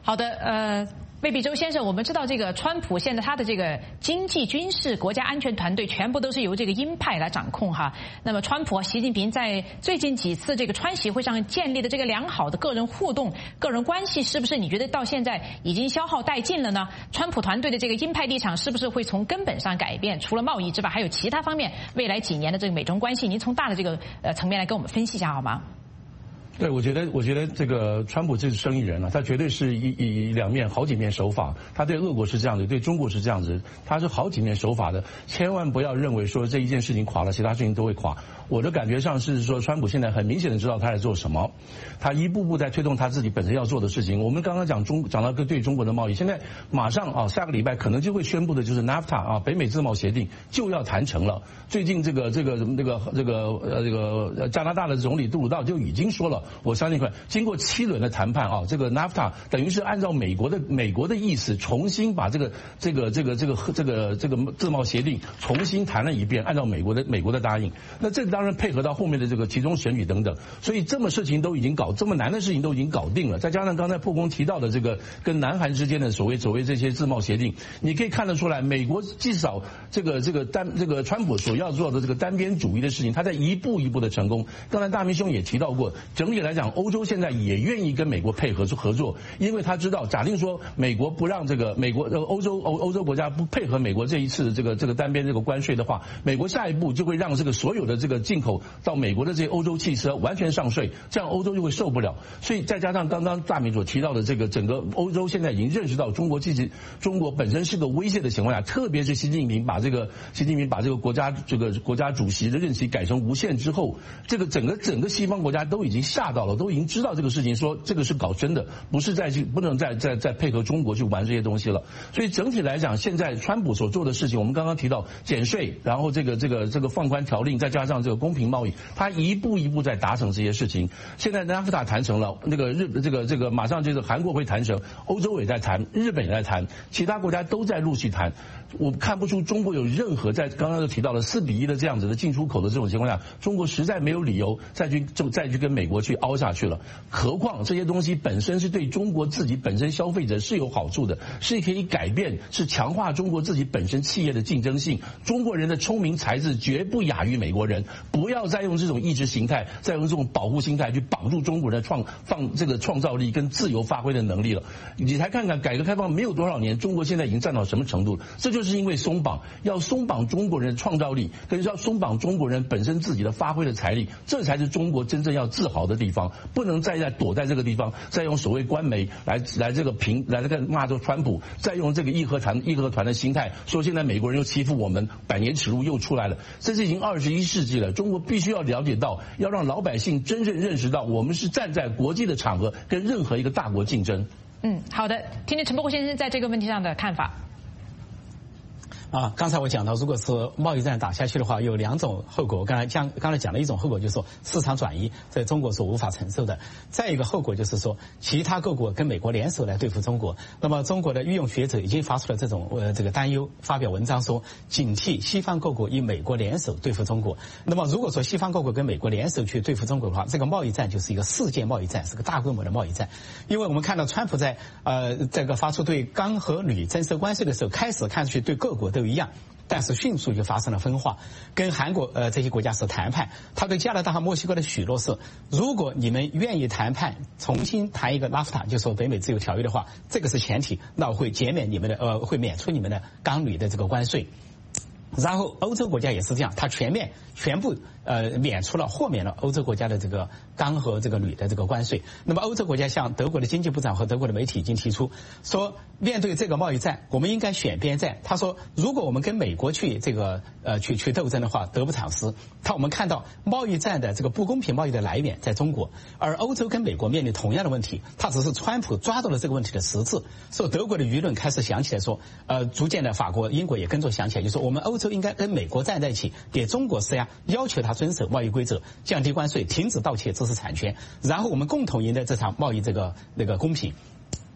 好的，呃。魏必洲先生，我们知道这个川普现在他的这个经济、军事、国家安全团队全部都是由这个鹰派来掌控哈。那么川普、习近平在最近几次这个川习会上建立的这个良好的个人互动、个人关系，是不是你觉得到现在已经消耗殆尽了呢？川普团队的这个鹰派立场是不是会从根本上改变？除了贸易之外，还有其他方面未来几年的这个美中关系，您从大的这个呃层面来跟我们分析一下好吗？ 对，我觉得，我觉得这个川普这是生意人啊，他绝对是以以两面、好几面手法。他对俄国是这样子，对中国是这样子，他是好几面手法的。千万不要认为说这一件事情垮了，其他事情都会垮。我的感觉上是说，川普现在很明显的知道他在做什么，他一步步在推动他自己本身要做的事情。我们刚刚讲中讲到对中国的贸易，现在马上啊，下个礼拜可能就会宣布的就是 NAFTA 啊，北美自贸协定就要谈成了。最近这个这个这个这个呃这个加拿大的总理杜鲁道就已经说了，我相信快经过七轮的谈判啊，这个 NAFTA 等于是按照美国的美国的意思，重新把这个这个这个这个这个这个自贸协定重新谈了一遍，按照美国的美国的答应。那这当然配合到后面的这个其中选举等等，所以这么事情都已经搞，这么难的事情都已经搞定了。再加上刚才破空提到的这个跟南韩之间的所谓所谓这些自贸协定，你可以看得出来，美国至少这个这个单这个川普所要做的这个单边主义的事情，他在一步一步的成功。刚才大明兄也提到过，整体来讲，欧洲现在也愿意跟美国配合合作，因为他知道，假定说美国不让这个美国呃欧洲欧欧洲国家不配合美国这一次这个这个单边这个关税的话，美国下一步就会让这个所有的这个进口到美国的这些欧洲汽车完全上税，这样欧洲就会受不了。所以再加上刚刚大明所提到的这个整个欧洲现在已经认识到中国其实中国本身是个威胁的情况下，特别是习近平把这个习近平把这个国家这个国家主席的任期改成无限之后，这个整个整个西方国家都已经吓到了，都已经知道这个事情，说这个是搞真的，不是再去不能再再再配合中国去玩这些东西了。所以整体来讲，现在川普所做的事情，我们刚刚提到减税，然后这个这个这个放宽条令，再加上这个公平贸易，他一步一步在达成这些事情。现在 NAFTA 谈成了，那个日这个这个马上就是韩国会谈成，欧洲也在谈，日本也在谈，其他国家都在陆续谈。我看不出中国有任何在刚刚就提到了四比一的这样子的进出口的这种情况下，中国实在没有理由再去就再去跟美国去凹下去了。何况这些东西本身是对中国自己本身消费者是有好处的，是可以改变，是强化中国自己本身企业的竞争性。中国人的聪明才智绝不亚于美国人，不要再用这种意识形态，再用这种保护心态去绑住中国人的创放这个创造力跟自由发挥的能力了。你才看看改革开放没有多少年，中国现在已经占到什么程度了？这就是因为松绑，要松绑中国人的创造力，跟要松绑中国人本身自己的发挥的财力，这才是中国真正要自豪的地方。不能再在躲在这个地方，再用所谓官媒来来这个评来这个骂这川普，再用这个义和团义和团的心态说现在美国人又欺负我们，百年耻辱又出来了。这是已经二十一世纪了，中国必须要了解到，要让老百姓真正认识到，我们是站在国际的场合跟任何一个大国竞争。嗯， 好的，听听陈伯虎先生在这个问题上的看法。 啊，刚才我讲到，如果是贸易战打下去的话，有两种后果。我刚才讲，刚才讲了一种后果，就是说市场转移，在中国所无法承受的。再一个后果就是说，其他各国跟美国联手来对付中国。那么，中国的御用学者已经发出了这种呃这个担忧，发表文章说，警惕西方各国与美国联手对付中国。那么，如果说西方各国跟美国联手去对付中国的话，这个贸易战就是一个世界贸易战，是个大规模的贸易战。因为我们看到川普在呃这个发出对钢和铝征收关税的时候，开始看上去对各国都一样，但是迅速就发生了分化。跟韩国呃这些国家是谈判，他对加拿大和墨西哥的许诺是，如果你们愿意谈判，重新谈一个 NAFTA， 就说北美自由条约的话，这个是前提，那我会减免你们的呃会免除你们的钢铝的这个关税。然后欧洲国家也是这样，它全面全部呃免除了豁免了欧洲国家的这个钢和这个铝的这个关税。那么欧洲国家向德国的经济部长和德国的媒体已经提出说，面对这个贸易战，我们应该选边站。他说，如果我们跟美国去这个呃去去斗争的话，得不偿失。他我们看到贸易战的这个不公平贸易的来源在中国，而欧洲跟美国面临同样的问题，他只是川普抓到了这个问题的实质。所以德国的舆论开始想起来说，呃，逐渐的法国、英国也跟着想起来，就说我们欧洲应该跟美国站在一起，给中国施压，要求他遵守贸易规则，降低关税，停止盗窃知识产权，然后我们共同赢得这场贸易这个那个公平。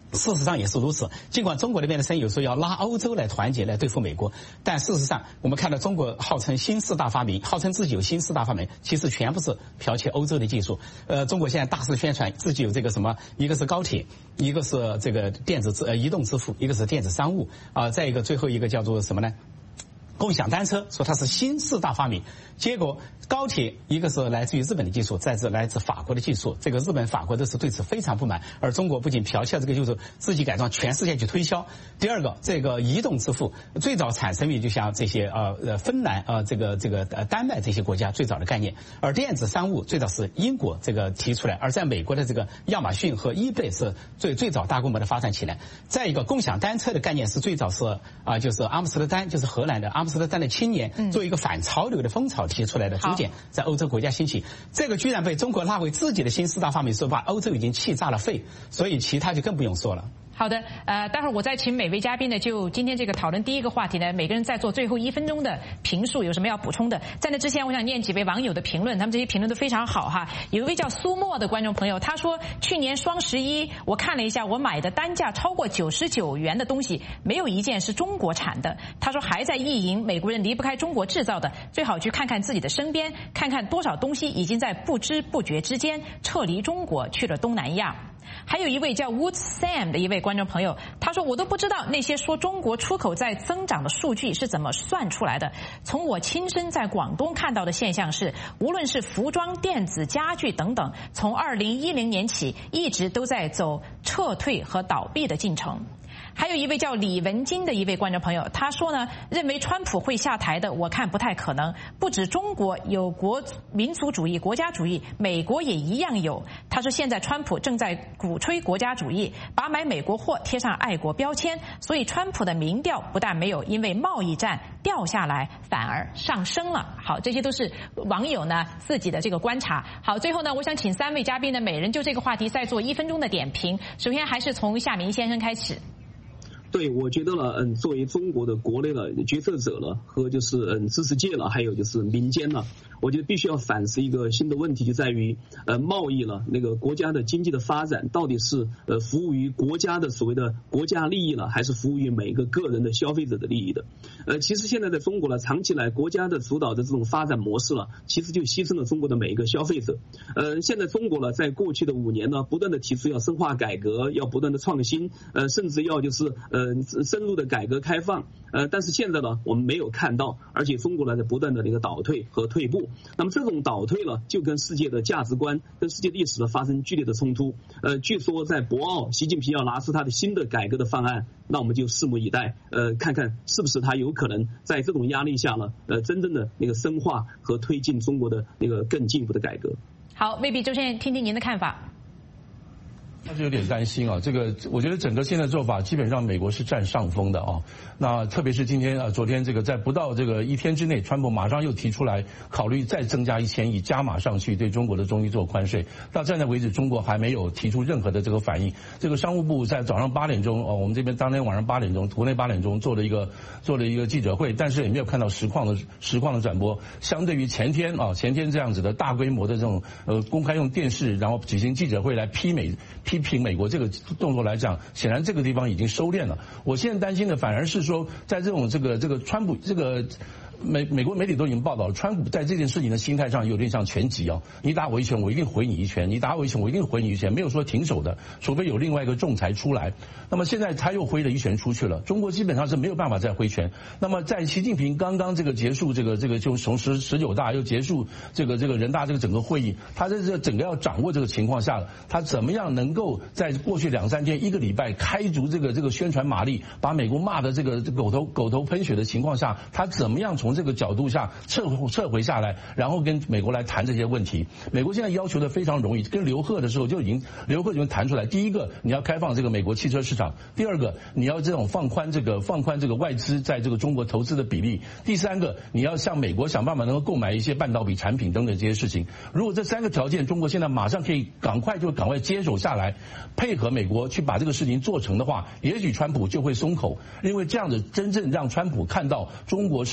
事实上也是如此。尽管中国那边的声音有时候要拉欧洲来团结来对付美国，但事实上我们看到中国号称新四大发明，号称自己有新四大发明，其实全部是剽窃欧洲的技术。呃，中国现在大肆宣传自己有这个什么，一个是高铁，一个是这个电子支呃移动支付，一个是电子商务啊、呃，再一个最后一个叫做什么呢？共享单车，说它是新四大发明，结果高铁一个是来自于日本的技术，再是来自法国的技术，这个日本、法国都是对此非常不满，而中国不仅剽窃这个技术，自己改装，全世界去推销。第二个，这个移动支付最早产生于就像这些呃呃芬兰呃这个这个呃丹麦这些国家最早的概念，而电子商务最早是英国这个提出来，而在美国的这个亚马逊和 eBay 是最最早大规模的发展起来。再一个，共享单车的概念是最早是啊、呃、就是阿姆斯特丹，就是荷兰的阿姆斯特丹的青年做一个反潮流的风潮提出来的，逐渐在欧洲国家兴起。这个居然被中国纳为自己的新四大发明，说把欧洲已经气炸了肺，所以其他就更不用说了。 好的，呃，待会儿我再请每位嘉宾呢，就今天这个讨论第一个话题呢，每个人再做最后一分钟的评述，有什么要补充的？在那之前，我想念几位网友的评论，他们这些评论都非常好哈。有一位叫苏沫的观众朋友，他说去年双十一我看了一下，我买的单价超过九十九元的东西，没有一件是中国产的。他说还在意淫美国人离不开中国制造的，最好去看看自己的身边，看看多少东西已经在不知不觉之间撤离中国去了东南亚。还有一位叫 Woods Sam 的一位观众朋友，他说我都不知道那些说中国出口在增长的数据是怎么算出来的。从我亲身在广东看到的现象是，无论是服装、电子、家具等等，从二零一零年起一直都在走撤退和倒闭的进程。还有一位叫李文金的一位观众朋友，他说呢，认为川普会下台的，我看不太可能。不止中国有国民族主义、国家主义，美国也一样有。他说现在川普正在鼓吹国家主义，把买美国货贴上爱国标签，所以川普的民调不但没有因为贸易战掉下来，反而上升了。好，这些都是网友呢自己的这个观察。好，最后呢，我想请三位嘉宾呢，每人就这个话题再做一分钟的点评。首先还是从夏明先生开始。 对，我觉得呢，嗯，作为中国的国内的决策者了和就是嗯知识界了，还有就是民间了，我觉得必须要反思一个新的问题，就在于呃贸易了，那个国家的经济的发展到底是呃服务于国家的所谓的国家利益了，还是服务于每一个个人的消费者的利益的？呃，其实现在在中国呢，长期来国家的主导的这种发展模式了，其实就牺牲了中国的每一个消费者。呃，现在中国呢，在过去的五年呢，不断的提出要深化改革，要不断的创新，呃，甚至要就是呃。呃，深入的改革开放，呃，但是现在呢，我们没有看到，而且中国呢在不断的那个倒退和退步。那么这种倒退呢，就跟世界的价值观、跟世界历史呢发生剧烈的冲突。呃，据说在博鳌，习近平要拿出他的新的改革的方案，那我们就拭目以待，呃，看看是不是他有可能在这种压力下呢，呃，真正的那个深化和推进中国的那个更进一步的改革。 好，未必周先生，听听您的看法。 那就有点担心啊，这个我觉得整个现在做法基本上美国是占上风的啊。那特别是今天啊，昨天这个在不到这个一天之内，川普马上又提出来考虑再增加一千亿，加码上去对中国的中医做宽税。到现在为止，中国还没有提出任何的这个反应。这个商务部在早上八点钟哦，我们这边当天晚上八点钟，国内八点钟做了一个做了一个记者会，但是也没有看到实况的实况的转播。相对于前天啊，前天这样子的大规模的这种呃公开用电视然后举行记者会来批美。批评美国这个动作来讲，显然这个地方已经收敛了。我现在担心的反而是说，在这种这个这个川普这个。美美国媒体都已经报道了，川普在这件事情的心态上有点像拳击哦，你打我一拳，我一定回你一拳；你打我一拳，我一定回你一拳，没有说停手的，除非有另外一个仲裁出来。那么现在他又挥了一拳出去了，中国基本上是没有办法再挥拳。那么在习近平刚刚这个结束这个这个就从十十九大又结束这个这个人大这个整个会议，他在这整个要掌握这个情况下，他怎么样能够在过去两三天一个礼拜开足这个这个宣传马力，把美国骂的这个狗头狗头喷血的情况下，他怎么样从从这个角度下撤撤回下来，然后跟美国来谈这些问题。美国现在要求的非常容易，跟刘鹤的时候就已经刘鹤就谈出来。第一个，你要开放这个美国汽车市场；第二个，你要这种放宽这个放宽这个外资在这个中国投资的比例；第三个，你要向美国想办法能够购买一些半导体产品等等这些事情。如果这三个条件中国现在马上可以赶快就赶快接手下来，配合美国去把这个事情做成的话，也许川普就会松口，因为这样子真正让川普看到中国是有诚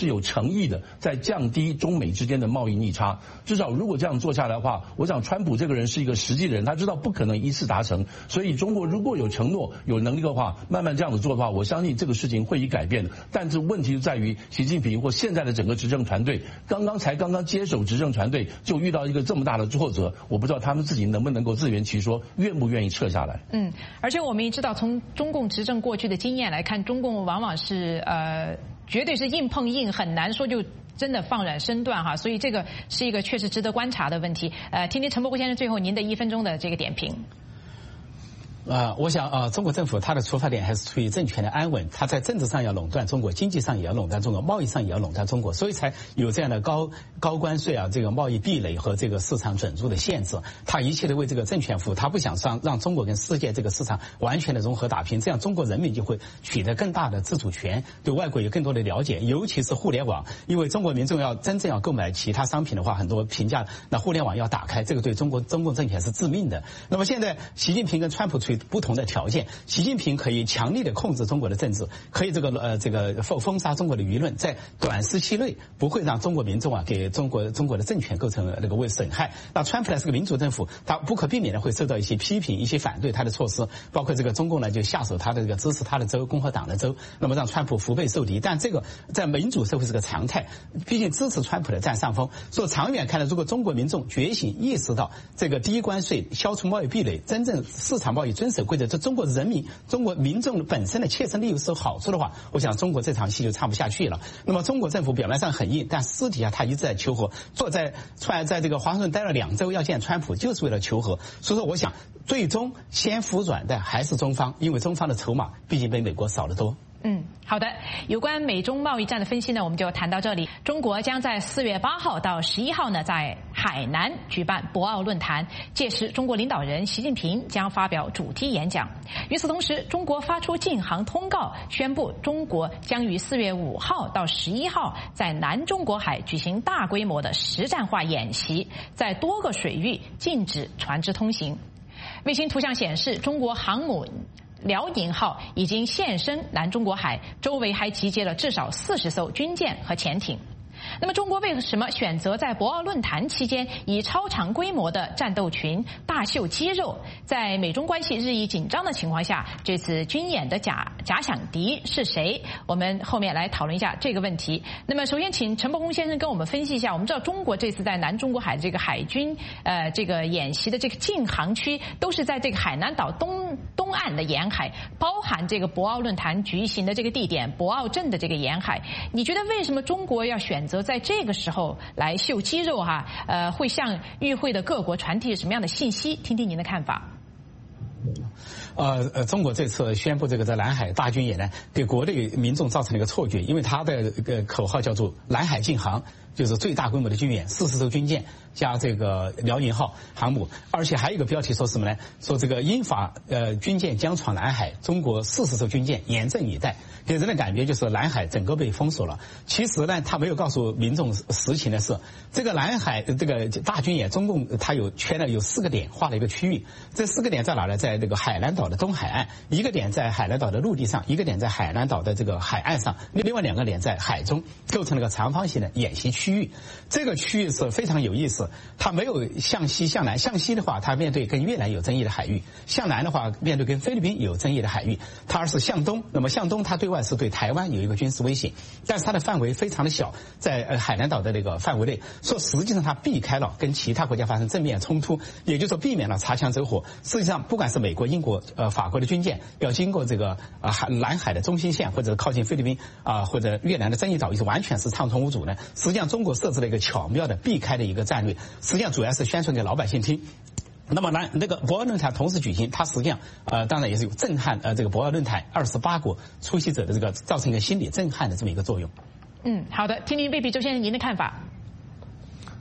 诚意的在降低中美之间的贸易逆差。至少如果这样做下来的话，我想川普这个人是一个实际人，他知道不可能一次达成，所以中国如果有承诺、有能力的话，慢慢这样子做的话，我相信这个事情会以改变的。但是问题就在于习近平或现在的整个执政团队，刚刚才刚刚接手执政团队，就遇到一个这么大的挫折，我不知道他们自己能不能够自圆其说，愿不愿意撤下来。 嗯，而且我们也知道，从中共执政过去的经验来看，中共往往是呃，绝对是硬碰硬，很难说就真的放软身段哈，所以这个是一个确实值得观察的问题。呃，听听陈伯虎先生最后您的一分钟的这个点评。 呃，我想啊、呃，中国政府它的出发点还是出于政权的安稳，它在政治上要垄断中国，经济上也要垄断中国，贸易上也要垄断中国，所以才有这样的高高关税啊，这个贸易壁垒和这个市场准入的限制。它一切的为这个政权服务，它不想让让中国跟世界这个市场完全的融合打拼，这样中国人民就会取得更大的自主权，对外国有更多的了解，尤其是互联网，因为中国民众要真正要购买其他商品的话，很多评价那互联网要打开，这个对中国中共政权是致命的。那么现在习近平跟川普处于不同的条件，习近平可以强力的控制中国的政治，可以这个呃这个封封杀中国的舆论，在短时期内不会让中国民众啊给中国中国的政权构成那个为损害。那川普呢是个民主政府，他不可避免的会受到一些批评，一些反对他的措施，包括这个中共呢就下手他的这个支持他的州，共和党的州，那么让川普腹背受敌。但这个在民主社会是个常态，毕竟支持川普的占上风。所以长远看来，如果中国民众觉醒，意识到这个低关税、消除贸易壁垒、真正市场贸易遵守规则，这中国人民、中国民众本身的切身利益是有好处的话，我想中国这场戏就唱不下去了。那么中国政府表面上很硬，但私底下他一直在求和，坐在川在这个华盛顿待了两周要见川普，就是为了求和。所以说，我想最终先服软的还是中方，因为中方的筹码毕竟比美国少得多。 嗯，好的。有关美中贸易战的分析呢，我们就谈到这里。中国将在四月八号到十一号呢，在海南举办博鳌论坛，届时中国领导人习近平将发表主题演讲。与此同时，中国发出禁航通告，宣布中国将于四月五号到十一号在南中国海举行大规模的实战化演习，在多个水域禁止船只通行。卫星图像显示，中国航母辽宁号已经现身南中国海，周围还集结了至少四十艘军舰和潜艇。那么中国为什么选择在博鳌论坛期间以超长规模的战斗群大秀肌肉？在美中关系日益紧张的情况下，这次军演的假假想敌是谁？我们后面来讨论一下这个问题。那么首先请陈伯公先生跟我们分析一下，我们知道中国这次在南中国海这个海军呃这个演习的这个禁航区都是在这个海南岛东东岸的沿海，包含这个博鳌论坛举行的这个地点博鳌镇的这个沿海。你觉得为什么中国要选择在这个时候来秀肌肉哈？呃，会向与会的各国传递什么样的信息？听听您的看法。 呃呃，中国这次宣布这个在南海大军演呢，给国内民众造成了一个错觉，因为它的一个口号叫做“南海禁航”，就是最大规模的军演，四十艘军舰加这个辽宁号航母，而且还有一个标题说什么呢？说这个英法呃军舰将闯南海，中国四十艘军舰严阵以待，给人的感觉就是南海整个被封锁了。其实呢，他没有告诉民众实情的是，这个南海这个大军演，中共它有圈了有四个点，划了一个区域，这四个点在哪呢？在这个海南岛的东海岸，一个点在海南岛的陆地上，一个点在海南岛的这个海岸上，另外两个点在海中，构成了个长方形的演习区域。这个区域是非常有意思，它没有向西向南，向西的话它面对跟越南有争议的海域，向南的话面对跟菲律宾有争议的海域，它是向东。那么向东它对外是对台湾有一个军事威胁，但是它的范围非常的小，在呃海南岛的那个范围内，说实际上它避开了跟其他国家发生正面冲突，也就是说避免了擦枪走火。实际上不管是美国、英国、呃法国的军舰要经过这个啊海南海的中心线，或者靠近菲律宾啊、呃、或者越南的争议岛屿，是完全是畅通无阻呢。实际上中国设置了一个巧妙的避开的一个战略，实际上主要是宣传给老百姓听。那么南那个博鳌论坛同时举行，它实际上呃当然也是有震撼呃这个博鳌论坛二十八国出席者的这个造成一个心理震撼的这么一个作用。 嗯，好的，听听魏必周先生您的看法。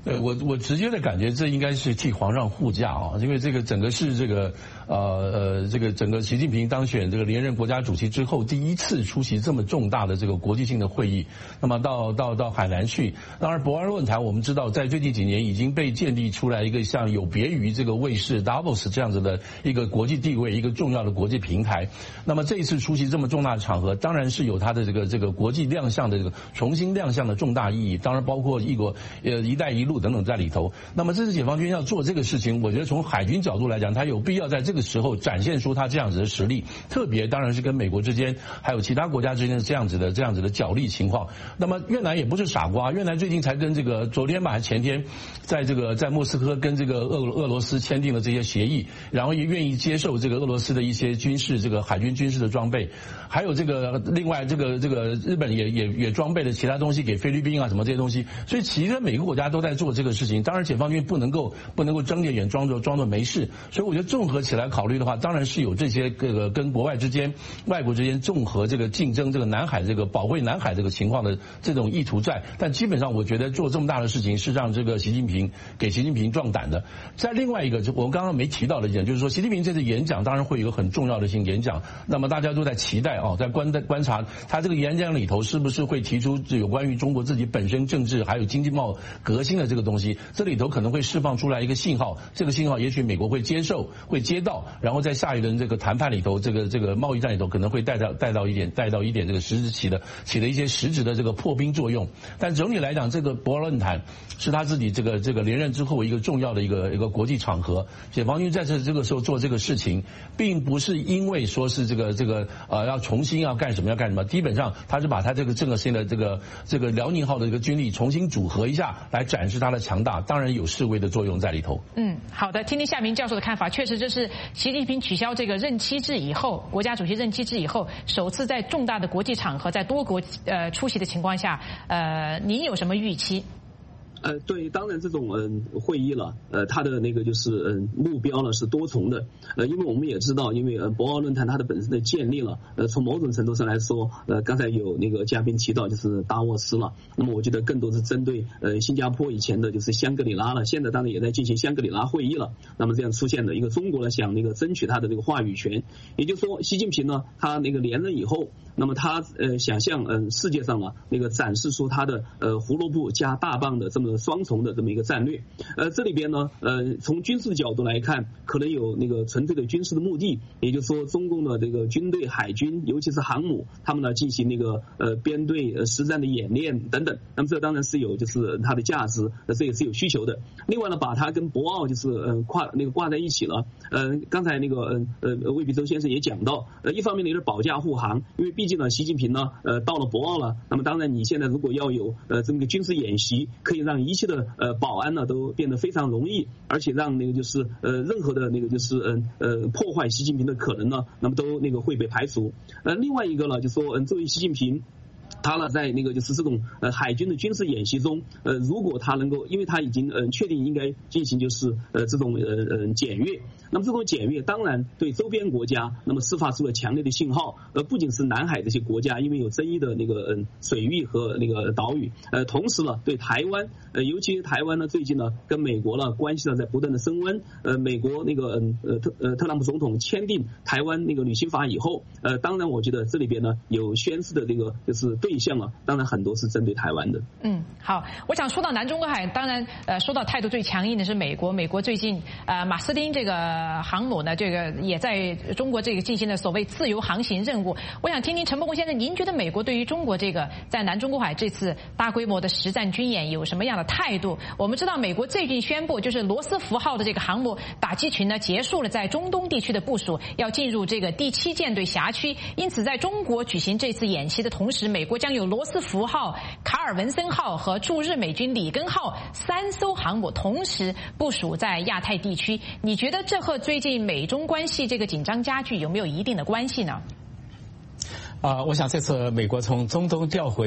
对我我直接的感觉，这应该是替皇上护驾啊，因为这个整个是这个呃呃这个整个习近平当选这个连任国家主席之后，第一次出席这么重大的这个国际性的会议。那么到到到海南去，当然博鳌论坛我们知道，在最近几年已经被建立出来一个像有别于这个卫视 Davos 这样子的一个国际地位、一个重要的国际平台。那么这一次出席这么重大的场合，当然是有它的这个这个国际亮相的这个重新亮相的重大意义，当然包括一国呃“一带一路”等等在里头。那么这次解放军要做这个事情，我觉得从海军角度来讲，他有必要在这个时候展现出他这样子的实力，特别当然是跟美国之间还有其他国家之间的这样子的这样子的角力情况。那么越南也不是傻瓜，越南最近才跟这个昨天吧还前天，在这个在莫斯科跟这个俄俄罗斯签订了这些协议，然后也愿意接受这个俄罗斯的一些军事这个海军军事的装备，还有这个另外这个这个日本也也也装备了其他东西给菲律宾啊什么这些东西，所以其实每个国家都在做这个事情。当然解放军不能够不能够睁着眼装作装作没事，所以我觉得综合起来考虑的话，当然是有这些这个跟国外之间外国之间综合这个竞争这个南海这个保卫南海这个情况的这种意图在。但基本上我觉得做这么大的事情是让这个习近平给习近平壮胆的。在另外一个我们刚刚没提到的一点，就是说习近平这次演讲当然会有一个很重要的性演讲，那么大家都在期待啊，在观观察他这个演讲里头是不是会提出有关于中国自己本身政治还有经济贸革新的这个东西，这里头可能会释放出来一个信号，这个信号也许美国会接受会接到，然后在下一轮这个谈判里头，这个这个贸易战里头可能会带到带到一点带到一点这个实质起的起的一些实质的这个破冰作用。但总体来讲，这个博鳌论坛是他自己这个这个连任之后一个重要的一个一个国际场合，解放军在这这个时候做这个事情，并不是因为说是这个这个呃要重新要干什么要干什么，基本上他是把他这个这个新的这个这个辽宁号的这个军力重新组合一下，来展示他的强大，当然有示威的作用在里头。 嗯，好的，听听夏明教授的看法。确实，这是习近平取消这个任期制以后，国家主席任期制以后，首次在重大的国际场合，在多国呃出席的情况下，呃，您有什么预期？ 呃，对，当然这种嗯会议了，呃，它的那个就是嗯目标呢是多重的，呃，因为我们也知道，因为呃博鳌论坛它的本身的建立了，呃，从某种程度上来说，呃，刚才有那个嘉宾提到就是达沃斯了，那么我觉得更多是针对呃新加坡以前的就是香格里拉了，现在当然也在进行香格里拉会议了，那么这样出现的一个中国呢想那个争取他的这个话语权，也就是说习近平呢他那个连任以后，那么他呃想向嗯、呃、世界上啊那个展示出他的呃胡萝卜加大棒的这么双重的这么一个战略，呃，这里边呢，呃，从军事的角度来看，可能有那个纯粹的军事的目的，也就是说，中共的这个军队、海军，尤其是航母，他们呢进行那个呃编队、呃实战的演练等等。那么这当然是有就是它的价值，呃，这也是有需求的。另外呢，把它跟博鳌就是呃挂那个挂在一起了。呃，刚才那个呃呃魏必洲先生也讲到，呃，一方面呢是保驾护航，因为毕竟呢，习近平呢呃到了博鳌了，那么当然你现在如果要有呃这么一个军事演习，可以让一切的呃保安呢都变得非常容易，而且让那个就是呃任何的那个就是嗯 呃, 呃破坏习近平的可能呢，那么都那个会被排除。呃，另外一个呢，就说嗯作为习近平。他呢，在那个就是这种呃海军的军事演习中，呃，如果他能够，因为他已经呃确定应该进行就是呃这种呃呃检阅，那么这种检阅当然对周边国家，那么释发出了强烈的信号，呃，不仅是南海这些国家，因为有争议的那个嗯、呃、水域和那个岛屿，呃，同时呢，对台湾，呃，尤其台湾呢最近呢跟美国呢关系呢在不断的升温，呃，美国那个嗯呃特呃特朗普总统签订台湾那个旅行法以后，呃，当然我觉得这里边呢有宣示的这个就是对象啊，当然很多是针对台湾的。 嗯，好，我想说到南中国海，当然呃说到态度最强硬的是美国，美国最近呃马斯汀这个航母呢，这个也在中国这个进行的所谓自由航行任务。我想听听陈伯公先生，您觉得美国对于中国这个在南中国海这次大规模的实战军演有什么样的态度？我们知道美国最近宣布，就是罗斯福号的这个航母打击群呢结束了在中东地区的部署，要进入这个第七舰队辖区，因此在中国举行这次演习的同时，美国将有罗斯福号、卡尔文森号和驻日美军里根号三艘航母同时部署在亚太地区。你觉得这和最近美中关系这个紧张加剧有没有一定的关系呢？ 啊、呃，我想这次美国从中东调回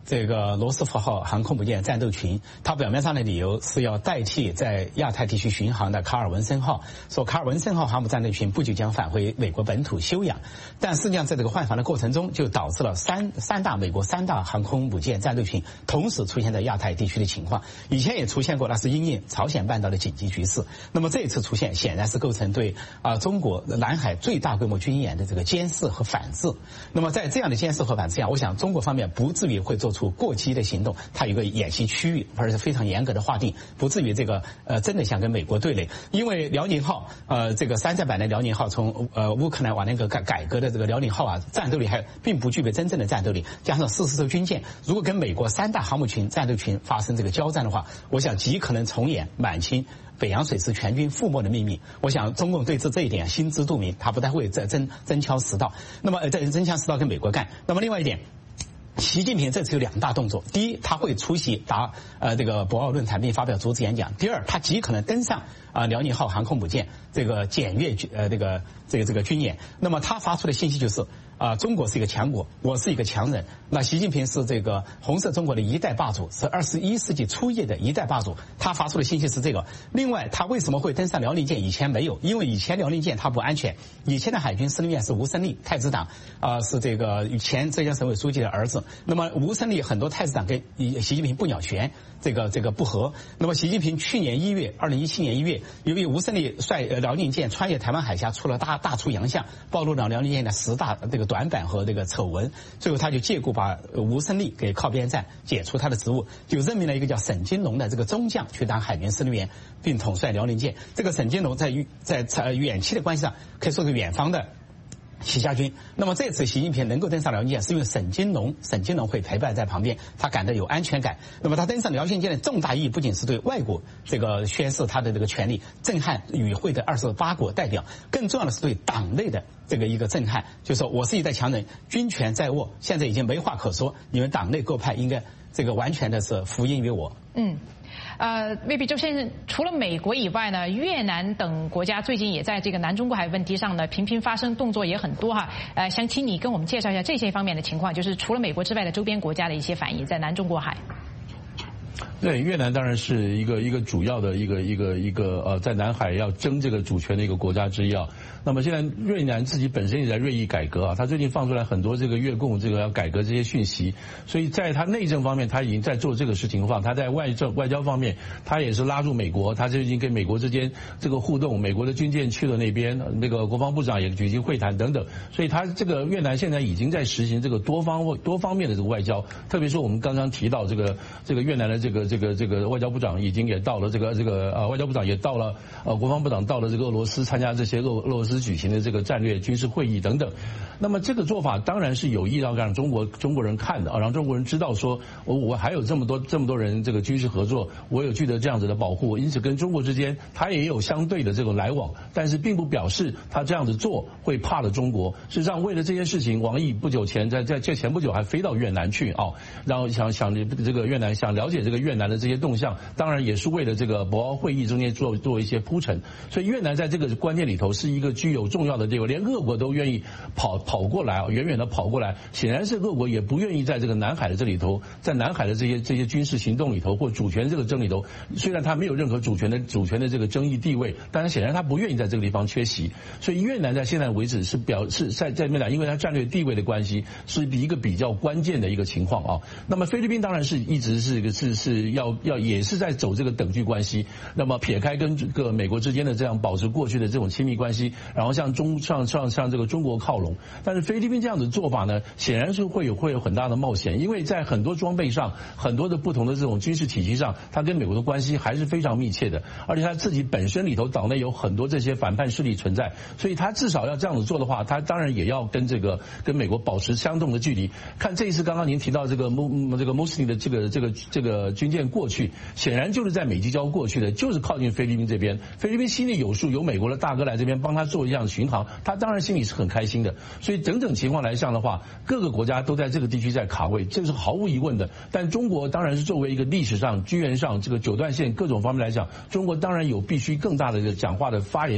这个罗斯福号航空母舰战斗群，它表面上的理由是要代替在亚太地区巡航的卡尔文森号，说卡尔文森号航母战斗群不久将返回美国本土休养，但实际上在这个换防的过程中，就导致了三三大美国三大航空母舰战斗群同时出现在亚太地区的情况。以前也出现过，那是因应朝鲜半岛的紧急局势。那么这一次出现，显然是构成对啊、呃、中国南海最大规模军演的这个监视和反制。那么在这样的监视和反制下，我想中国方面不至于会做出过激的行动，它有个演习区域，而且非常严格的划定，不至于这个呃真的想跟美国对垒。因为辽宁号呃这个山寨版的辽宁号从呃乌克兰瓦良格改改革的这个辽宁号啊，战斗力还并不具备真正的战斗力，加上四十艘军舰，如果跟美国三大航母群战斗群发生这个交战的话，我想极可能重演满清北洋水师全军覆没的秘密。我想中共对这这一点心知肚明，他不太会再真真枪实弹。那么在真枪实弹跟美国干。那么另外一点，习近平这次有两大动作：第一，他会出席答呃这个博鳌论坛并发表主旨演讲；第二，他极可能登上啊、呃、辽宁号航空母舰这个检阅呃这个这个这个军演。那么他发出的信息就是啊、呃、中国是一个强国，我是一个强人。那习近平是这个红色中国的一代霸主，是二十一世纪初叶的一代霸主。他发出的信息是这个。另外，他为什么会登上辽宁舰？以前没有，因为以前辽宁舰它不安全。以前的海军司令员是吴森立，太子党啊、呃、是这个前浙江省委书记的儿子。那么吴森立很多太子党跟习近平不鸟权，这个这个不和。那么习近平去年一月，二零一七年一月，由于吴森立率辽宁舰穿越台湾海峡出了大大出洋相，暴露了辽宁舰的十大这个短板和这个丑闻，最后他就借故把吴森立给靠边站，解除他的职务，就任命了一个叫沈金龙的这个中将去当海军司令员，并统帅辽宁舰。这个沈金龙在在在远期的关系上可以说是远方的习家军。那么这次习近平能够登上辽宁舰，是因为沈金龙，沈金龙会陪伴在旁边，他感到有安全感。那么他登上辽宁舰的重大意义，不仅是对外国这个宣示他的这个权利，震撼与会的二十八国代表，更重要的是对党内的这个一个震撼，就是说我是一代强人，军权在握，现在已经没话可说，你们党内各派应该这个完全的是服膺于我。 嗯。呃，未必周先生，除了美国以外呢，越南等国家最近也在这个南中国海问题上呢频频发生，动作也很多哈。呃，想请你跟我们介绍一下这些方面的情况，就是除了美国之外的周边国家的一些反应，在南中国海。 对，越南当然是一个一个主要的一个一个一个呃，在南海要争这个主权的一个国家之一啊。那么现在越南自己本身也在锐意改革啊，他最近放出来很多这个越共这个要改革这些讯息，所以在他内政方面他已经在做这个事情放，他在外政外交方面他也是拉住美国，他最近跟美国之间这个互动，美国的军舰去了那边，那个国防部长也举行会谈等等，所以他这个越南现在已经在实行这个多方多方面的这个外交，特别是我们刚刚提到这个这个越南的这个这个这个外交部长已经也到了这个这个呃外交部长也到了呃国防部长到了这个俄罗斯参加这些俄俄罗斯举行的这个战略军事会议等等。那么这个做法当然是有意要让中国中国人看的啊，让中国人知道说我我还有这么多这么多人这个军事合作，我有具得这样子的保护，因此跟中国之间他也有相对的这个来往，但是并不表示他这样子做会怕了中国。事实上为了这件事情，王毅不久前在在这前不久还飞到越南去啊，然后想想这个越南想了解这个越南的这些动向，当然也是为了这个博鳌会议中间做做一些铺陈。所以越南在这个观念里头是一个具有重要的地位，连俄国都愿意跑跑过来啊，远远的跑过来，显然是俄国也不愿意在这个南海的这里头，在南海的这些这些军事行动里头或主权这个争里头，虽然他没有任何主权的主权的这个争议地位，但是显然他不愿意在这个地方缺席。所以越南在现在为止是表是在在越南，因为它战略地位的关系，是一个比较关键的一个情况啊。那么菲律宾当然是一直是一个是是要要也是在走这个等距关系，那么撇开跟这个美国之间的这样保持过去的这种亲密关系，然后向中向向向这个中国靠拢。但是菲律宾这样的做法呢，显然是会有会有很大的冒险，因为在很多装备上，很多的不同的这种军事体系上，它跟美国的关系还是非常密切的，而且它自己本身里头岛内有很多这些反叛势力存在，所以它至少要这样子做的话，它当然也要跟这个跟美国保持相同的距离。看这一次刚刚您提到这个穆这个穆斯林的这个这个这个军舰过去，显然就是在美济礁过去的，就是靠近菲律宾这边。菲律宾心里有数，有美国的大哥来这边帮他做一样巡航，他当然心里是很开心的。所以整整情况来讲的话，各个国家都在这个地区在卡位，这是毫无疑问的。但中国当然是作为一个历史上、军援上这个九段线各种方面来讲，中国当然有必须更大的一个讲话的发言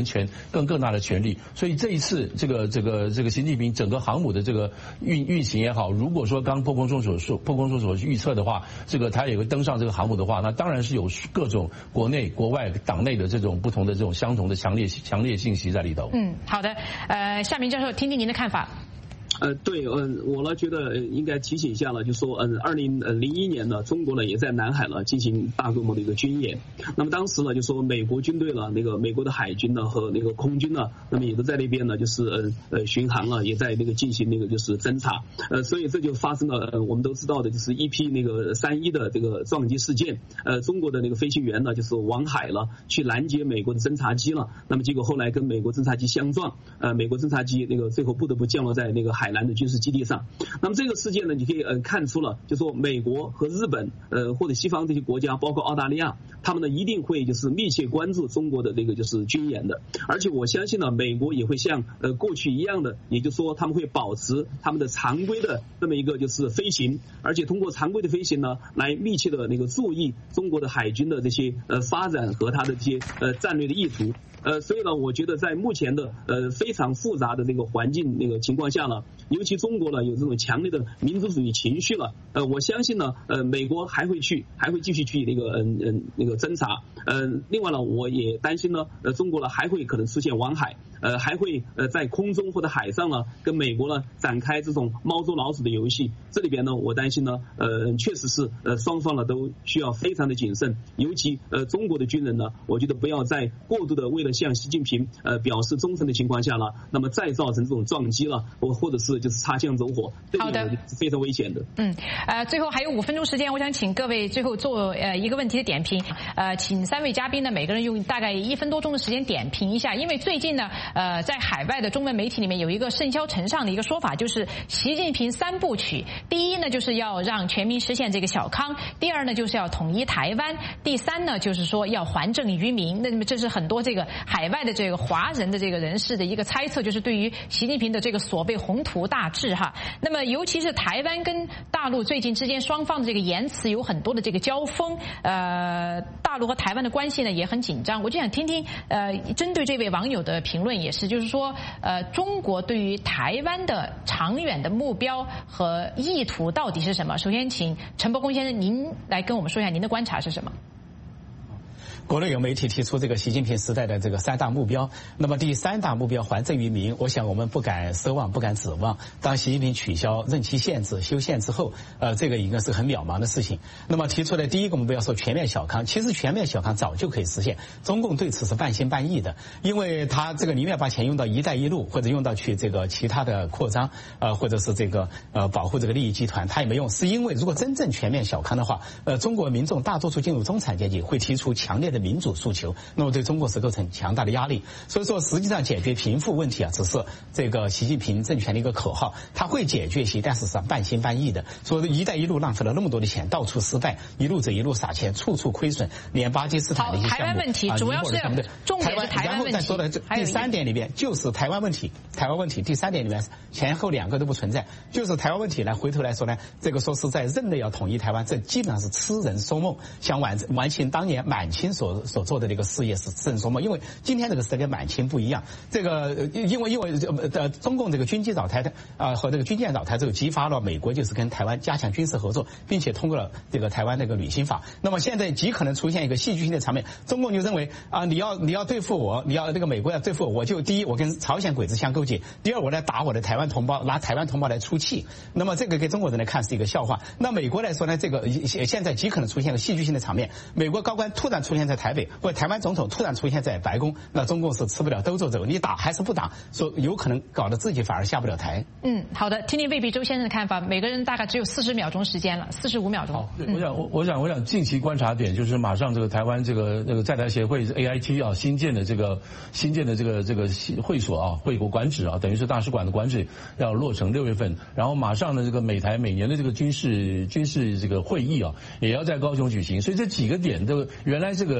权更更大的权力。所以这一次这个这个这个习近平整个航母的这个运运行也好，如果说刚破空中所说破空中所预测的话，这个他也会登上这个航母的话，那当然是有各种国内国外党内的这种不同的这种相同的强烈强烈信息在里头。 嗯，好的，呃，夏明教授，听听您的看法。 呃，对，嗯，我呢觉得应该提醒一下了，就说，嗯，二零零一年呢，中国呢也在南海呢进行大规模的一个军演。那么当时呢，就说美国军队呢，那个美国的海军呢和那个空军呢，那么也都在那边呢，就是呃呃巡航了，也在那个进行那个就是侦察。呃，所以这就发生了，呃，我们都知道的，就是一批那个三一的这个撞击事件。呃，中国的那个飞行员呢，就是往海了去拦截美国的侦察机了。那么结果后来跟美国侦察机相撞，呃，美国侦察机那个最后不得不降落在那个海南的军事基地上。那么这个事件呢，你可以呃看出了，就说美国和日本呃或者西方这些国家，包括澳大利亚，他们呢一定会就是密切关注中国的这个就是军演的。而且我相信呢，美国也会像呃过去一样的，也就是说他们会保持他们的常规的这么一个就是飞行，而且通过常规的飞行呢，来密切的那个注意中国的海军的这些呃发展和他的这些呃战略的意图。呃，所以呢，我觉得在目前的呃非常复杂的这个环境那个情况下呢，尤其中国呢有这种强烈的民族主义情绪了，呃，我相信呢，呃，美国还会去，还会继续去那个嗯嗯那个侦查，呃，另外呢，我也担心呢，呃，中国呢还会可能出现往海，呃，还会呃在空中或者海上呢跟美国呢展开这种猫捉老鼠的游戏，这里边呢，我担心呢，呃，确实是呃双方呢都需要非常的谨慎，尤其呃中国的军人呢，我觉得不要在过度的为了向习近平呃表示忠诚的情况下呢，那么再造成这种撞击了，或或者是就是擦枪走火，这个是非常危险的。 嗯，呃，最后还有五分钟时间，我想请各位最后做呃一个问题的点评，呃，请三位嘉宾呢每个人用大概一分多钟的时间点评一下，因为最近呢，呃，在海外的中文媒体里面有一个甚嚣尘上的一个说法，就是习近平三部曲，第一呢就是要让全民实现这个小康，第二呢就是要统一台湾，第三呢就是说要还政于民。那么这是很多这个海外的这个华人的这个人士的一个猜测，就是对于习近平的这个所谓宏图大志哈。那么尤其是台湾跟大陆最近之间双方的这个言辞有很多的这个交锋，呃，大陆和台湾的关系呢也很紧张。我就想听听呃，针对这位网友的评论也是，就是说呃，中国对于台湾的长远的目标和意图到底是什么？首先请陈伯公先生您来跟我们说一下您的观察是什么。 国内有媒体提出这个习近平时代的这个三大目标，那么第三大目标还政于民，我想我们不敢奢望，不敢指望。当习近平取消任期限制、修宪之后，呃，这个应该是很渺茫的事情。那么提出的第一个目标说全面小康，其实全面小康早就可以实现，中共对此是半信半疑的，因为他这个宁愿把钱用到“一带一路”或者用到去这个其他的扩张，呃，或者是这个呃保护这个利益集团，他也没用。是因为如果真正全面小康的话，呃，中国民众大多数进入中产阶级会提出强烈的民主诉求，那么对中国是构成强大的压力。所以说实际上解决贫富问题啊，只是这个习近平政权的一个口号，他会解决些，但是是半信半疑的。说一带一路浪费了那么多的钱，到处失败，一路走一路撒钱，处处亏损，连巴基斯坦的一些项目， 台湾问题主要是重点是台湾问题。 然后再说的第三点里边就是台湾问题，台湾问题第三点里面前后两个都不存在，就是台湾问题呢，回头来说呢，这个说实在任内要统一台湾，这基本上是痴人说梦，想完完成当年满清所所做的这个事业是痴人说梦。因为今天这个时代跟满清不一样，这个因为因为呃中共这个军机扰台的啊、呃、和这个军舰扰台之后，激发了美国就是跟台湾加强军事合作，并且通过了这个台湾那个旅行法。那么现在极可能出现一个戏剧性的场面，中共就认为啊、呃、你要你要对付我，你要这个美国要对付我，我就第一我跟朝鲜鬼子相勾结，第二我来打我的台湾同胞，拿台湾同胞来出气。那么这个给中国人来看是一个笑话。那美国来说呢，这个现在极可能出现个戏剧性的场面，美国高官突然出现在台北，或者台湾总统突然出现在白宫，那中共是吃不了兜着走，你打还是不打，说有可能搞得自己反而下不了台。 嗯，好的，听听魏必周先生的看法。每个人大概只有四十秒钟时间了，四十五秒钟。 好，我想我我想我想近期观察点就是马上这个台湾这个那个在台协会 A I T 啊新建的这个新建的这个这个会所啊会国馆址啊，等于是大使馆的馆址要落成六月份，然后马上呢这个美台每年的这个军事军事这个会议啊也要在高雄举行，所以这几个点都原来这个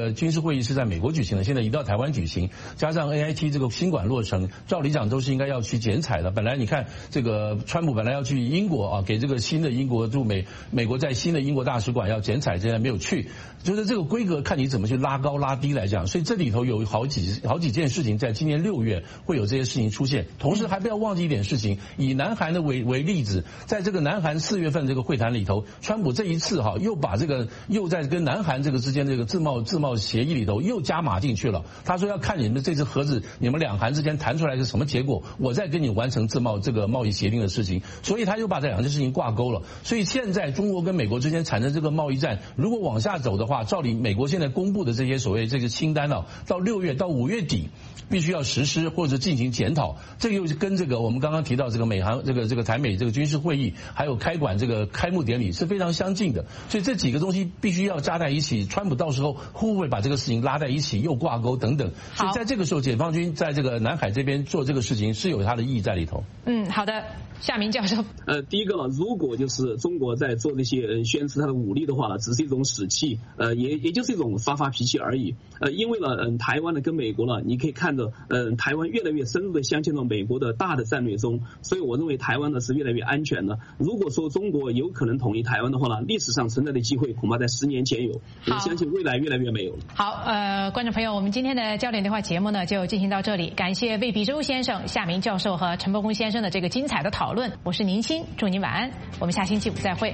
个军事会议是在美国举行的，现在移到台湾举行，加上 A I T 这个新馆落成，照理讲都是应该要去剪彩的。本来你看这个川普本来要去英国啊，给这个新的英国驻美美国在新的英国大使馆要剪彩，现在没有去，就是这个规格看你怎么去拉高拉低来讲。所以这里头有好几好几件事情，在今年六月会有这些事情出现。同时还不要忘记一点事情，以南韩的为为例子，在这个南韩四月份这个会谈里头，川普这一次哈又把这个又在跟南韩这个之间这个自贸自贸协议里头又加码进去了。他说要看你们这次盒子，你们两韩之间谈出来是什么结果，我再跟你完成自贸这个贸易协定的事情。所以他又把这两件事情挂钩了。所以现在中国跟美国之间产生这个贸易战，如果往下走的话，照理美国现在公布的这些所谓这个清单啊，到六月到五月底必须要实施或者进行检讨。这个又跟这个我们刚刚提到这个美韩这个这个台美这个军事会议，还有开馆这个开幕典礼是非常相近的。所以这几个东西必须要加在一起。川普到时候会不会把这个事情拉在一起又挂钩等等？所以在这个时候，解放军在这个南海这边做这个事情是有它的意义在里头。 嗯，好的。夏明教授， 呃，第一个呢，如果就是中国在做这些呃宣示它的武力的话呢，只是一种使气，呃，也也就是一种发发脾气而已。呃，因为呢，嗯、呃，台湾呢跟美国呢，你可以看着，嗯、呃，台湾越来越深入的镶嵌到美国的大的战略中，所以我认为台湾呢是越来越安全的。如果说中国有可能统一台湾的话呢，历史上存在的机会恐怕在十年前有，我相信未来越来越没有了。 好，呃，观众朋友，我们今天的焦点对话节目呢就进行到这里，感谢魏必洲先生、夏明教授和陈伯公先生的这个精彩的讨论。我是宁欣，祝您晚安，我们下星期五再会。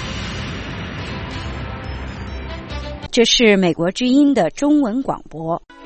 这是美国之音的中文广播。